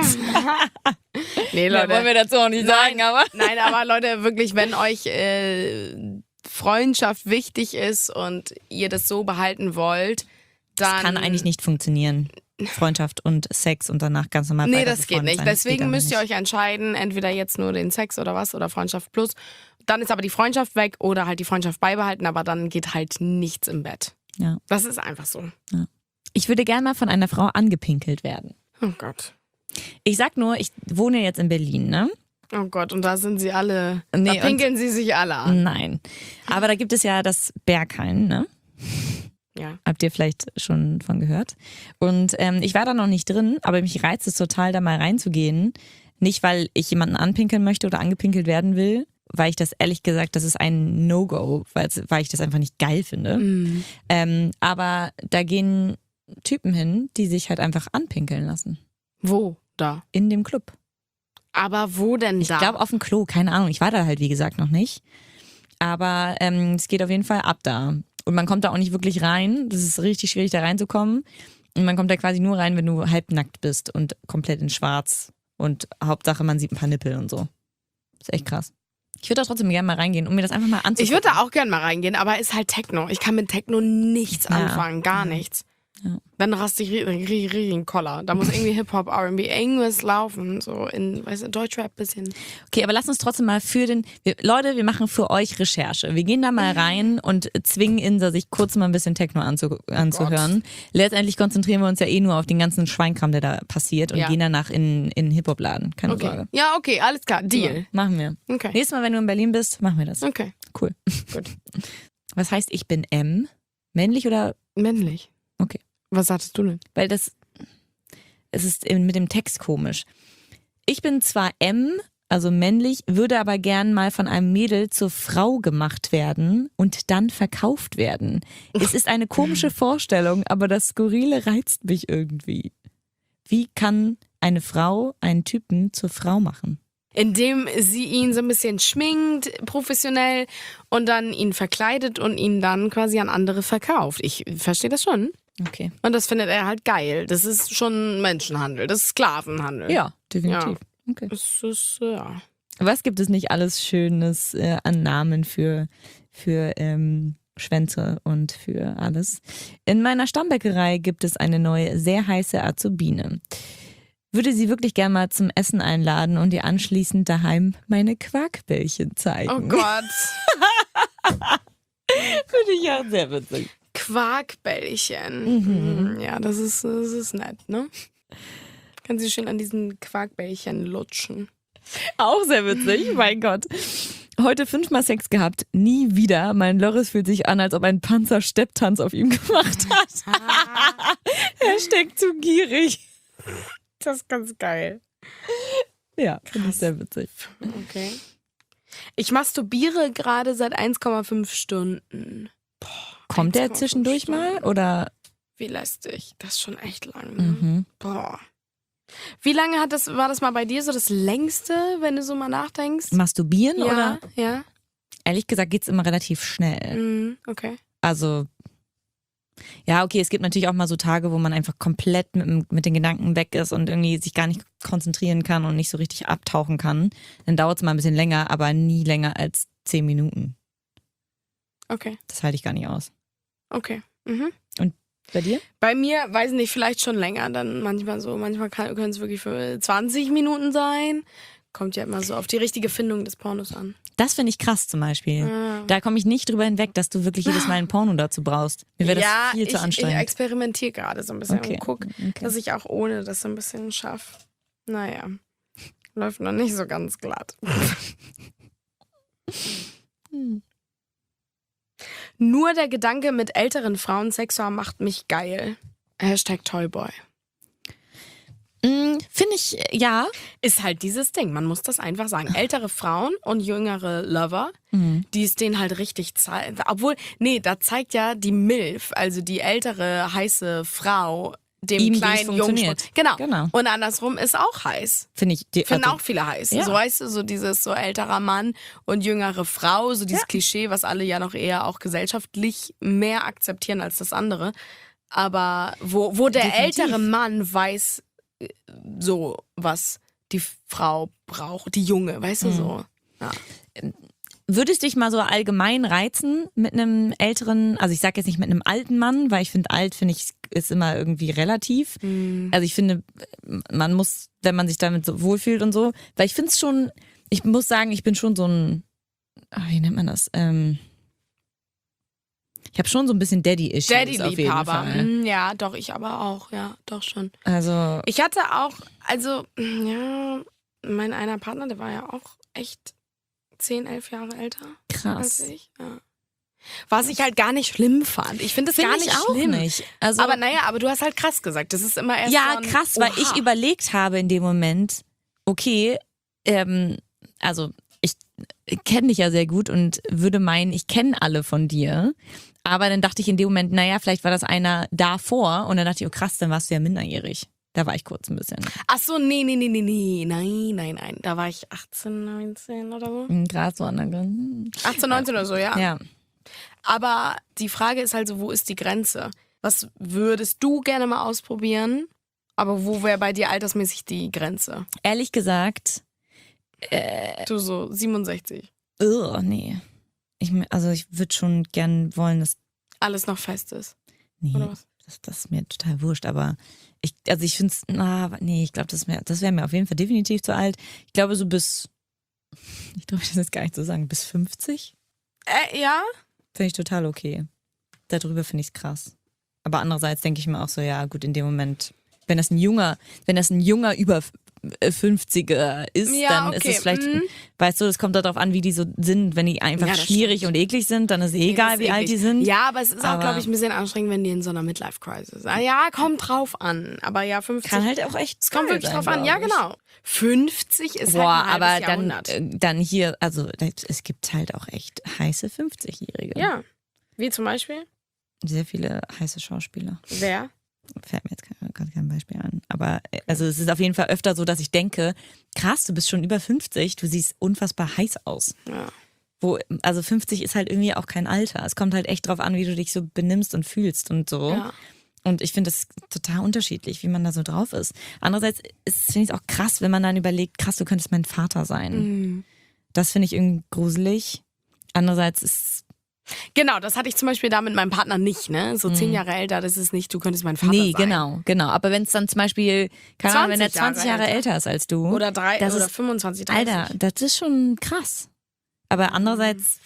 Nee, Leute. wollen wir dazu auch nicht sagen, aber. Nein, aber Leute, wirklich, wenn euch Freundschaft wichtig ist und ihr das so behalten wollt, dann... Das kann eigentlich nicht funktionieren. Freundschaft und Sex und danach ganz normal Nee, weiter das geht befreundet nicht. sein. Deswegen müsst ihr nicht. euch entscheiden, entweder jetzt nur den Sex oder was oder Freundschaft plus. Dann ist aber die Freundschaft weg oder halt die Freundschaft beibehalten, aber dann geht halt nichts im Bett. Ja. Das ist einfach so. Ja. Ich würde gerne mal von einer Frau angepinkelt werden. Oh Gott. Ich sag nur, ich wohne jetzt in Berlin, ne? Oh Gott, und da sind sie alle, Nee, da pinkeln sie sich alle an. Nein. Aber da gibt es ja das Berghain, ne? Ja. Habt ihr vielleicht schon von gehört. Und ich war da noch nicht drin, aber mich reizt es total, da mal reinzugehen. Nicht, weil ich jemanden anpinkeln möchte oder angepinkelt werden will, weil ich das ehrlich gesagt, das ist ein No-Go, weil ich das einfach nicht geil finde. Mhm. Aber da gehen Typen hin, die sich halt einfach anpinkeln lassen. Wo? Da. In dem Club. Aber wo denn Ich da? glaube auf dem Klo, keine Ahnung. Ich war da halt wie gesagt noch nicht. Aber es geht auf jeden Fall ab da. Und man kommt da auch nicht wirklich rein. Das ist richtig schwierig, da reinzukommen. Und man kommt da quasi nur rein, wenn du halbnackt bist und komplett in schwarz. Und Hauptsache, man sieht ein paar Nippel und so. Das ist echt krass. Ich würde da trotzdem gerne mal reingehen, um mir das einfach mal anzugucken. Ich würde da auch gerne mal reingehen, aber ist halt Techno. Ich kann mit Techno nichts anfangen, gar nichts. Ja. Dann raste ich richtig einen Koller. Da muss irgendwie Hip-Hop, R&B, irgendwas laufen. So in, weißt du, Deutschrap bisschen. Okay, aber lass uns trotzdem mal Leute, wir machen für euch Recherche. Wir gehen da mal rein und zwingen Insa, sich kurz mal ein bisschen Techno anzuhören. Letztendlich konzentrieren wir uns ja eh nur auf den ganzen Schweinkram, der da passiert und gehen danach in Hip-Hop-Laden. Keine Sorge. Ja, okay, alles klar. Deal. Ja, machen wir. Okay. Nächstes Mal, wenn du in Berlin bist, machen wir das. Okay. Cool. Gut. Was heißt, ich bin M? Männlich oder? Männlich. Okay. Was sagtest du denn? Weil es ist mit dem Text komisch. Ich bin zwar M, also männlich, würde aber gern mal von einem Mädel zur Frau gemacht werden und dann verkauft werden. Es ist eine komische Vorstellung, aber das Skurrile reizt mich irgendwie. Wie kann eine Frau einen Typen zur Frau machen? Indem sie ihn so ein bisschen schminkt, professionell, und dann ihn verkleidet und ihn dann quasi an andere verkauft. Ich verstehe das schon. Okay. Und das findet er halt geil. Das ist schon Menschenhandel, das ist Sklavenhandel. Ja, definitiv. Okay. Das ist, ja. Was gibt es nicht alles Schönes an Namen für Schwänze und für alles? In meiner Stammbäckerei gibt es eine neue, sehr heiße Azubine. Würde sie wirklich gerne mal zum Essen einladen und ihr anschließend daheim meine Quarkbällchen zeigen. Oh Gott. Finde ich ja sehr witzig. Quarkbällchen. Ja, das ist nett, ne? Kann sie schön an diesen Quarkbällchen lutschen. Auch sehr witzig, mein Gott. Heute 5-mal Sex gehabt, nie wieder. Mein Loris fühlt sich an, als ob ein Panzer Stepptanz auf ihm gemacht hat. Hashtag zu gierig. Das ist ganz geil. Ja, finde ich sehr witzig. Okay. Ich masturbiere gerade seit 1,5 Stunden. Kommt der 1,5 zwischendurch mal oder? Wie lästig. Das ist schon echt lang. Ne? Mhm. Boah. Wie lange war das mal bei dir so das längste, wenn du so mal nachdenkst? Masturbieren Ja, oder? ja. Ehrlich gesagt geht's immer relativ schnell. Mhm, okay. Also, ja, okay, es gibt natürlich auch mal so Tage, wo man einfach komplett mit den Gedanken weg ist und irgendwie sich gar nicht konzentrieren kann und nicht so richtig abtauchen kann. Dann dauert es mal ein bisschen länger, aber nie länger als 10 Minuten. Okay. Das halte ich gar nicht aus. Okay. Mhm. Und bei dir? Bei mir, weiß nicht, vielleicht schon länger. Dann manchmal können es wirklich für 20 Minuten sein. Kommt ja immer so auf die richtige Findung des Pornos an. Das finde ich krass zum Beispiel. Ah. Da komme ich nicht drüber hinweg, dass du wirklich jedes Mal ein Porno dazu brauchst. Mir wäre das viel zu ich anstrengend. experimentiere gerade so ein bisschen Okay. und gucke, Okay. dass ich auch ohne das so ein bisschen schaffe. Naja, läuft noch nicht so ganz glatt. Nur der Gedanke, mit älteren Frauen Sex zu haben, macht mich geil. Hashtag Toyboy. Finde ich, ja. Ist halt dieses Ding, man muss das einfach sagen. Ältere Frauen und jüngere Lover, die es denen halt richtig zeigen. Obwohl, nee, da zeigt ja die MILF, also die ältere, heiße Frau, dem Ihm, wie es kleinen Jungen. funktioniert. Genau. Genau. Und andersrum ist auch heiß. Finde ich. Finden Also, auch viele heiß. ja. So weißt du, so dieses so älterer Mann und jüngere Frau, so dieses Klischee, was alle ja noch eher auch gesellschaftlich mehr akzeptieren als das andere. Aber wo der Definitiv. ältere Mann weiß so, was die Frau braucht, die Junge, weißt du so. Ja. Würde es dich mal so allgemein reizen mit einem älteren, also ich sage jetzt nicht mit einem alten Mann, weil ich finde, ist immer irgendwie relativ. Also ich finde, man muss, wenn man sich damit so wohlfühlt und so, weil ich finde es schon, ich muss sagen, ich bin schon so ein, wie nennt man das? Ich habe schon so ein bisschen Daddy-Issues auf jeden Daddy-Liebhaber. Fall. Ja, doch, ich aber auch. Ja, doch schon. Also, Ich hatte auch, also, ja, mein einer Partner, der war ja auch echt 10, 11 Jahre älter als krass. ich. Ja. Was ich halt gar nicht schlimm fand. Ich finde es gar nicht auch schlimm. nicht. Also, Aber naja, aber du hast halt krass gesagt. Das ist immer erst ja, so ein, krass, weil ich oha. überlegt habe in dem Moment, okay, also ich kenne dich ja sehr gut und würde meinen, ich kenne alle von dir. Aber dann dachte ich in dem Moment, naja, vielleicht war das einer davor und dann dachte ich, oh krass, dann warst du ja minderjährig. Da war ich kurz ein bisschen. Ach so, nee. Nein. Da war ich 18, 19 oder so. Gerade so an der Grenze. 18, 19 oder so, ja. Ja. Aber die Frage ist halt so, wo ist die Grenze? Was würdest du gerne mal ausprobieren? Aber wo wäre bei dir altersmäßig die Grenze? Ehrlich gesagt, Du so 67. nee. Ich würde schon gern wollen, dass. Alles noch fest ist. Nee, Oder was? das ist mir total wurscht, aber ich finde es, ich glaube, das wäre mir auf jeden Fall definitiv zu alt. Ich glaube so ich traue das jetzt gar nicht zu sagen, bis 50 Ja? finde ich total okay. Darüber finde ich es krass. Aber andererseits denke ich mir auch so, ja gut, in dem Moment, wenn das ein junger über 50er ist, Ja, dann okay. ist es vielleicht, weißt du, das kommt darauf an, wie die so sind. Wenn die einfach Ja, das schmierig und eklig sind, dann ist es egal, Das ist wie alt eklig. die sind. Ja, aber es ist auch, Aber- glaube ich, ein bisschen anstrengend, wenn die in so einer Midlife-Crisis sind. Ja, kommt drauf an. Aber ja, 50. Kann halt auch echt. Es kommt geil wirklich sein, drauf an. Ja, glaub ich. genau. 50 ist Boah, halt ein halbes aber dann, Jahrhundert. dann hier, also es gibt halt auch echt heiße 50-Jährige. Ja. Wie zum Beispiel? Sehr viele heiße Schauspieler. Wer? Fällt mir jetzt gerade kein Beispiel an. Aber also es ist auf jeden Fall öfter so, dass ich denke, krass, du bist schon über 50, du siehst unfassbar heiß aus. Ja. Also 50 ist halt irgendwie auch kein Alter. Es kommt halt echt drauf an, wie du dich so benimmst und fühlst und so. Ja. Und ich finde das total unterschiedlich, wie man da so drauf ist. Andererseits finde ich es auch krass, wenn man dann überlegt, krass, du könntest mein Vater sein. Das finde ich irgendwie gruselig. Andererseits ist Genau, das hatte ich zum Beispiel da mit meinem Partner nicht, ne? So 10 Jahre älter, das ist nicht, du könntest mein Vater sein. genau. Aber wenn es dann zum Beispiel, keine Ahnung, wenn er 20 Jahre älter ist als du. Oder das oder ist, 25, 30. Alter, das ist schon krass. Aber andererseits,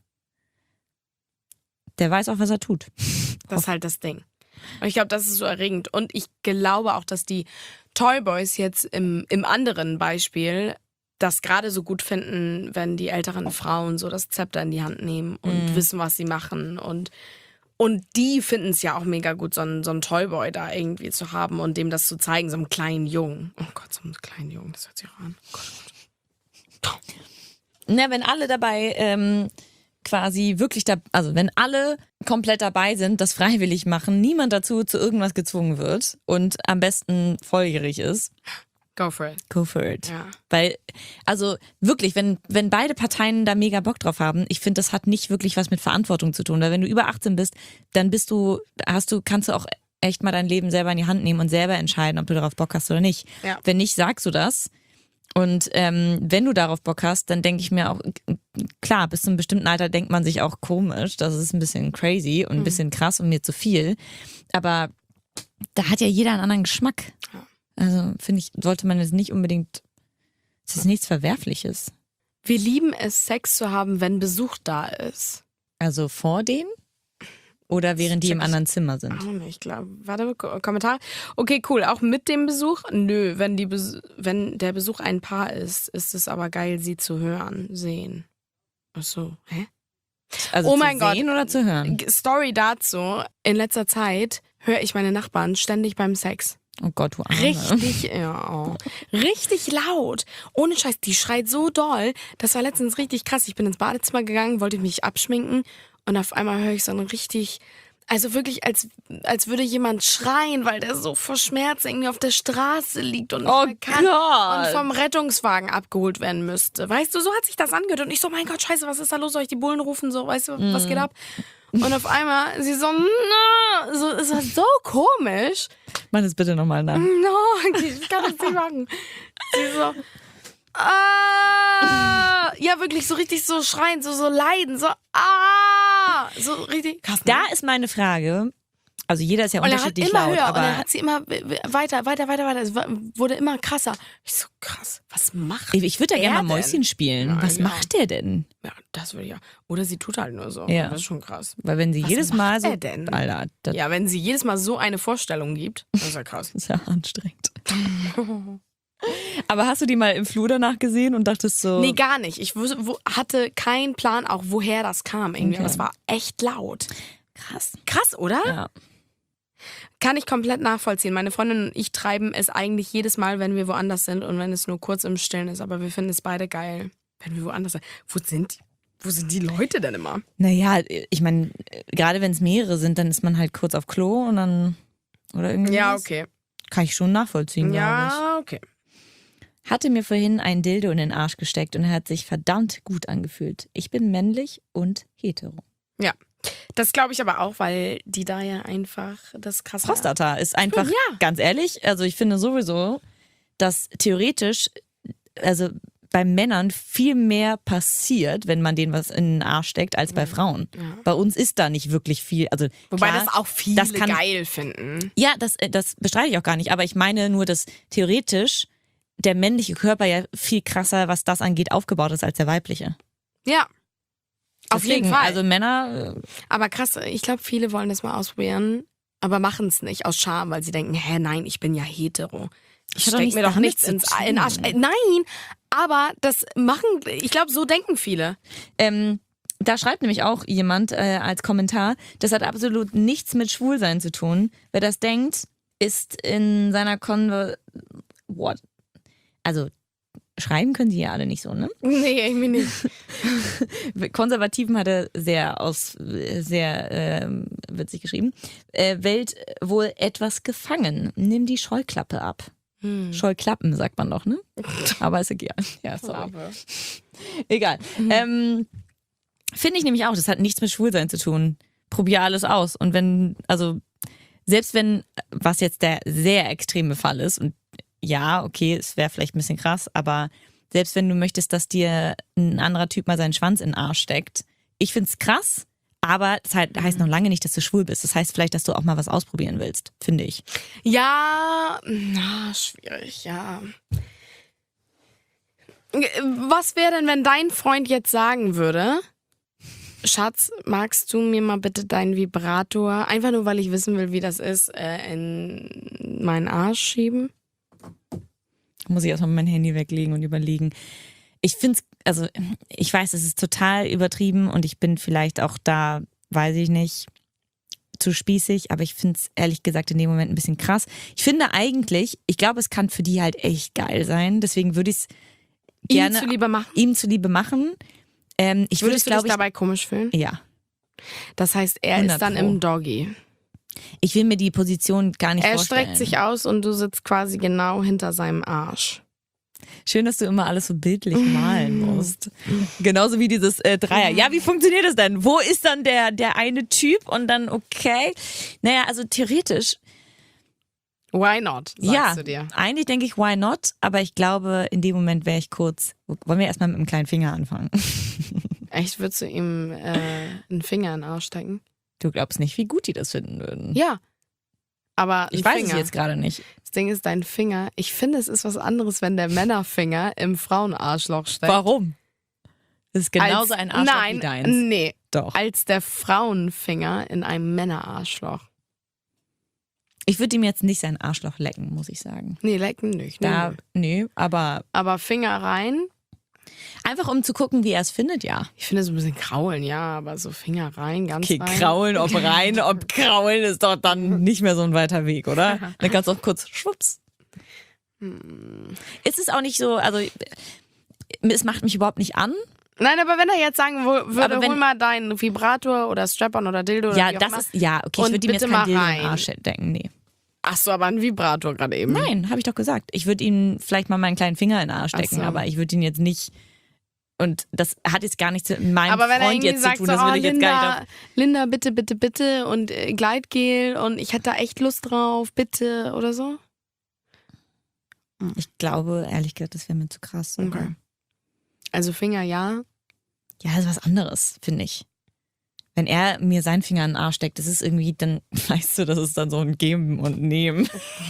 der weiß auch, was er tut. Das ist halt das Ding. Und ich glaube, das ist so erregend. Und ich glaube auch, dass die Toyboys jetzt im anderen Beispiel das gerade so gut finden, wenn die älteren Frauen so das Zepter in die Hand nehmen und wissen, was sie machen. Und die finden es ja auch mega gut, so einen Toyboy da irgendwie zu haben und dem das zu zeigen, so einem kleinen Jungen. Oh Gott, so einem kleinen Jungen, das hört sich auch an. Oh Gott. Na, wenn alle dabei quasi wirklich also wenn alle komplett dabei sind, das freiwillig machen, niemand dazu zu irgendwas gezwungen wird und am besten volljährig ist, Go for it. go for it. Ja. Weil, also wirklich, wenn beide Parteien da mega Bock drauf haben, ich finde, das hat nicht wirklich was mit Verantwortung zu tun. Weil wenn du über 18 bist, dann kannst du auch echt mal dein Leben selber in die Hand nehmen und selber entscheiden, ob du darauf Bock hast oder nicht. Ja. Wenn nicht, sagst du das. Und wenn du darauf Bock hast, dann denke ich mir auch, klar, bis zu einem bestimmten Alter denkt man sich auch komisch, das ist ein bisschen crazy und ein bisschen krass und mir zu viel. Aber da hat ja jeder einen anderen Geschmack. Ja. Also finde ich, sollte man jetzt nicht unbedingt, es ist nichts Verwerfliches. Wir lieben es, Sex zu haben, wenn Besuch da ist. Also vor denen oder während die im anderen Zimmer sind? Oh, nicht klar. Warte, Kommentar. Okay, cool. Auch mit dem Besuch? Nö, wenn der Besuch ein Paar ist es aber geil, sie zu sehen. Ach so, hä? Also Oh zu mein Gott. sehen oder zu hören? Story dazu. In letzter Zeit höre ich meine Nachbarn ständig beim Sex. Oh Gott, du Arme. Richtig laut. Ohne Scheiß, die schreit so doll. Das war letztens richtig krass. Ich bin ins Badezimmer gegangen, wollte mich abschminken und auf einmal höre ich so einen richtig Also wirklich, als würde jemand schreien, weil der so vor Schmerz irgendwie auf der Straße liegt und nicht mehr kann und vom Rettungswagen abgeholt werden müsste. Weißt du, so hat sich das angehört. Und ich so, mein Gott, scheiße, was ist da los? Soll ich die Bullen rufen? So, weißt du, was geht ab? Und auf einmal, sie so, so ist das so komisch. Mach das bitte nochmal nach. No, ich kann das nicht machen. Sie so, ja, wirklich so richtig so schreien, so leiden, so, so richtig krass. Da ist meine Frage, also jeder ist ja unterschiedlich laut, höher, aber und dann hat sie immer weiter. Es wurde immer krasser. Ich so, krass, was macht ich würde ja gerne mal Mäuschen spielen. Nein, was macht der denn? Ja, das würde ich ja. Oder sie tut halt nur so. Ja. Das ist schon krass. Weil wenn sie Was jedes Mal macht so... er denn? Alter, das Ja, wenn sie jedes Mal so eine Vorstellung gibt, das ist ja krass. ist ja anstrengend. Aber hast du die mal im Flur danach gesehen und dachtest so... Nee, gar nicht. Ich hatte keinen Plan, auch woher das kam irgendwie. Okay. Aber es war echt laut. Krass. Krass, oder? Ja. Kann ich komplett nachvollziehen. Meine Freundin und ich treiben es eigentlich jedes Mal, wenn wir woanders sind und wenn es nur kurz im Stillen ist. Aber wir finden es beide geil, wenn wir woanders sind. Wo sind die Leute denn immer? Naja, ich meine, gerade wenn es mehrere sind, dann ist man halt kurz auf Klo und dann... Oder irgendwie Ja, was. okay. Kann ich schon nachvollziehen, glaube Ja, okay. ich. Hatte mir vorhin ein Dildo in den Arsch gesteckt und er hat sich verdammt gut angefühlt. Ich bin männlich und hetero. Ja. Das glaube ich aber auch, weil die da ja einfach das krasse... Prostata ist einfach, Ja. ganz ehrlich, also ich finde sowieso, dass theoretisch, also bei Männern viel mehr passiert, wenn man denen was in den Arsch steckt, als bei Frauen. Ja. Bei uns ist da nicht wirklich viel. Also Wobei klar, das auch viele das kann- geil finden. Ja, das bestreite ich auch gar nicht, aber ich meine nur, dass theoretisch der männliche Körper ja viel krasser, was das angeht, aufgebaut ist als der weibliche. Ja. Auf Deswegen, jeden Fall. Also Männer, Aber krass, ich glaube, viele wollen das mal ausprobieren, aber machen es nicht aus Scham, weil sie denken, nein, ich bin ja hetero. Ich hat doch steck nichts mir doch damit nichts zu in tun. den Arsch. Nein, aber das machen, ich glaube, so denken viele. da schreibt nämlich auch jemand als Kommentar, das hat absolut nichts mit Schwulsein zu tun. Wer das denkt, ist in seiner Also, schreiben können sie ja alle nicht so, ne? Nee, irgendwie nicht. Konservativen hat er sehr witzig geschrieben. Welt wohl etwas gefangen. Nimm die Scheuklappe ab. Scheuklappen sagt man doch, ne? Aber ist egal. Ja, sorry. Egal. Finde ich nämlich auch, das hat nichts mit Schwulsein zu tun. Probier alles aus. Und selbst wenn, was jetzt der sehr extreme Fall ist, und ja, okay, es wäre vielleicht ein bisschen krass, aber selbst wenn du möchtest, dass dir ein anderer Typ mal seinen Schwanz in den Arsch steckt, ich find's krass, aber das heißt noch lange nicht, dass du schwul bist. Das heißt vielleicht, dass du auch mal was ausprobieren willst, finde ich. Ja, schwierig, ja. Was wäre denn, wenn dein Freund jetzt sagen würde, Schatz, magst du mir mal bitte deinen Vibrator, einfach nur, weil ich wissen will, wie das ist, in meinen Arsch schieben? Muss ich erstmal mein Handy weglegen und überlegen. Ich finde es, ich weiß, es ist total übertrieben und ich bin vielleicht auch da, weiß ich nicht, zu spießig, aber ich finde es ehrlich gesagt in dem Moment ein bisschen krass. Ich finde eigentlich, ich glaube, es kann für die halt echt geil sein, deswegen würde ich es gerne ihm zuliebe machen. Ich würde es, Würdest du glaube dich dabei komisch fühlen? ja. Das heißt, er ist dann 100%. im Doggy. Ich will mir die Position gar nicht Er vorstellen. streckt sich aus und du sitzt quasi genau hinter seinem Arsch. Schön, dass du immer alles so bildlich malen musst. Genauso wie dieses Dreier. Ja, wie funktioniert das denn? Wo ist dann der eine Typ und dann okay? Naja, also theoretisch. Why not, sagst du dir? Eigentlich denke ich, why not? Aber ich glaube, in dem Moment wäre ich kurz. Wollen wir erstmal mit dem kleinen Finger anfangen? Echt, würdest du ihm einen Finger in den Arsch stecken? Du glaubst nicht, wie gut die das finden würden. Ja. Aber Ich weiß es jetzt gerade nicht. Das Ding ist, dein Finger, ich finde, es ist was anderes, wenn der Männerfinger im Frauenarschloch steckt. Warum? Das ist genauso ein Arschloch Nein, wie deins. nee. Doch. Als der Frauenfinger in einem Männerarschloch. Ich würde ihm jetzt nicht sein Arschloch lecken, muss ich sagen. Nee, lecken nicht. Aber Aber Finger rein. einfach um zu gucken, wie er es findet, ja. Ich finde so ein bisschen kraulen, ja, aber so Finger rein, ganz rein. Kraulen, ob rein, ob kraulen ist doch dann nicht mehr so ein weiter Weg, oder? Dann kannst du auch kurz schwupps. Ist es auch nicht so, also es macht mich überhaupt nicht an. Nein, aber wenn er jetzt sagen würde, hol mal deinen Vibrator oder Strap-on oder Dildo oder Ja, wie auch das immer. ist, ja, okay, ich Und würde ihm jetzt bitte kein mal Dildo in den rein. Arsch stecken, nee. Ach so, aber ein Vibrator gerade eben. Nein, habe ich doch gesagt. Ich würde ihm vielleicht mal meinen kleinen Finger in den Arsch stecken, Ach so. aber ich würde ihn jetzt nicht, und das hat jetzt gar nichts mit meinem Aber wenn er Freund irgendwie jetzt sagt, zu tun, das würde ich jetzt gar nicht auf. Linda, bitte, bitte, bitte und Gleitgel und ich hätte da echt Lust drauf, bitte oder so. Ich glaube, ehrlich gesagt, das wäre mir zu krass. Okay. Also Finger ja. Ja, das ist was anderes, finde ich. Wenn er mir seinen Finger in den Arsch steckt, das ist irgendwie, dann weißt du, das ist dann so ein Geben und Nehmen.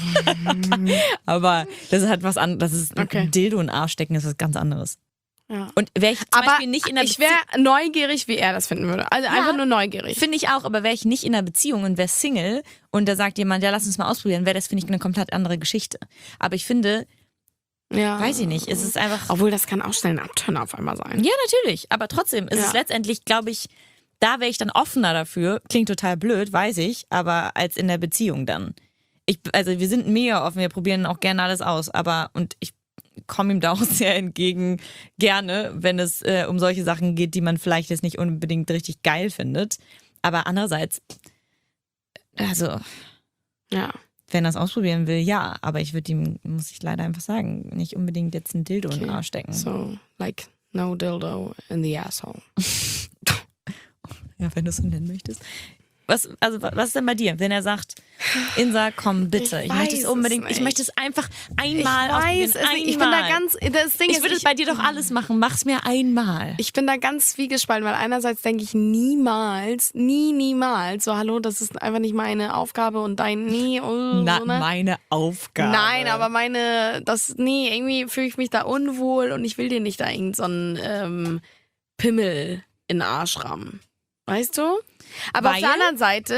Aber das ist halt was anderes. Das ist ein Dildo in den Arsch stecken, das ist was ganz anderes. Ja. Und wäre ich zum Beispiel nicht in einer ich wäre neugierig, wie er das finden würde. Also einfach nur neugierig. Finde ich auch, aber wäre ich nicht in einer Beziehung und wäre Single und da sagt jemand, ja, lass uns mal ausprobieren, wäre das, finde ich, eine komplett andere Geschichte. Aber ich finde, weiß ich nicht, es ist einfach... Obwohl, das kann auch schnell ein Abturner auf einmal sein. Ja, natürlich, aber trotzdem ist es letztendlich, glaube ich, da wäre ich dann offener dafür. Klingt total blöd, weiß ich, aber als in der Beziehung dann. Also wir sind mega offen, wir probieren auch gerne alles aus, und ich komme ihm da auch sehr entgegen, gerne, wenn es um solche Sachen geht, die man vielleicht jetzt nicht unbedingt richtig geil findet. Aber andererseits, also, wenn er es ausprobieren will, ja. Aber ich würde ihm, muss ich leider einfach sagen, nicht unbedingt jetzt ein Dildo in den Arsch stecken. So, like, no dildo in the asshole. Ja, wenn du es so nennen möchtest. Was ist denn bei dir, wenn er sagt, Insa, komm bitte, ich möchte es unbedingt, ich möchte es einfach einmal ausprobieren. Ich bin da ganz, das Ding ich würde es bei dir doch alles machen, mach's mir einmal. Ich bin da ganz zwiegespalten, weil einerseits denke ich niemals, so hallo, das ist einfach nicht meine Aufgabe und dein meine Aufgabe. Nein, aber irgendwie fühle ich mich da unwohl und ich will dir nicht da irgend so einen Pimmel in den Arsch rammen. Weißt du? Aber auf der anderen Seite...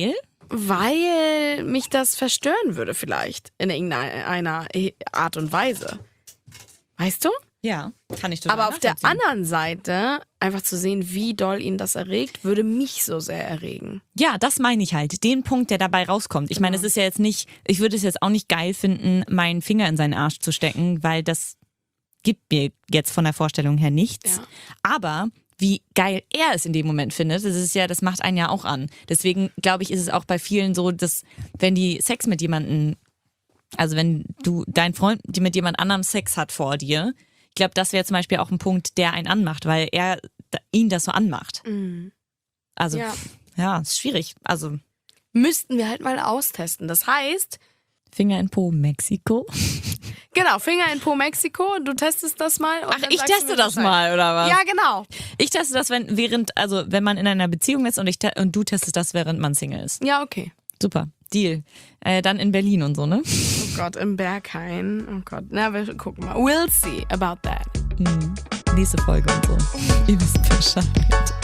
Weil mich das verstören würde vielleicht in irgendeiner Art und Weise. Weißt du? Ja, kann ich total Aber auf der anderen Seite, einfach zu sehen, wie doll ihn das erregt, würde mich so sehr erregen. Ja, das meine ich halt. Den Punkt, der dabei rauskommt. Ich meine, es ist ja jetzt nicht... Ich würde es jetzt auch nicht geil finden, meinen Finger in seinen Arsch zu stecken, weil das gibt mir jetzt von der Vorstellung her nichts. Ja. Aber... wie geil er es in dem Moment findet, das macht einen ja auch an. Deswegen, glaube ich, ist es auch bei vielen so, dass wenn die Sex mit jemandem, also wenn dein Freund mit jemand anderem Sex hat vor dir, ich glaube, das wäre zum Beispiel auch ein Punkt, der einen anmacht, weil ihn das so anmacht. Mhm. Also, ist schwierig. Also müssten wir halt mal austesten. Das heißt... Finger in Po, Mexiko. Genau, Finger in Po, Mexiko. Du testest das mal. Und ich teste das mal, oder was? Ja, genau. Ich teste das, wenn man in einer Beziehung ist und du testest das, während man Single ist. Ja, okay. Super, Deal. Dann in Berlin und so, ne? Oh Gott, im Berghain. Oh Gott, na, wir gucken mal. We'll see about that. Nächste Folge und so. Ihr wisst Bescheid.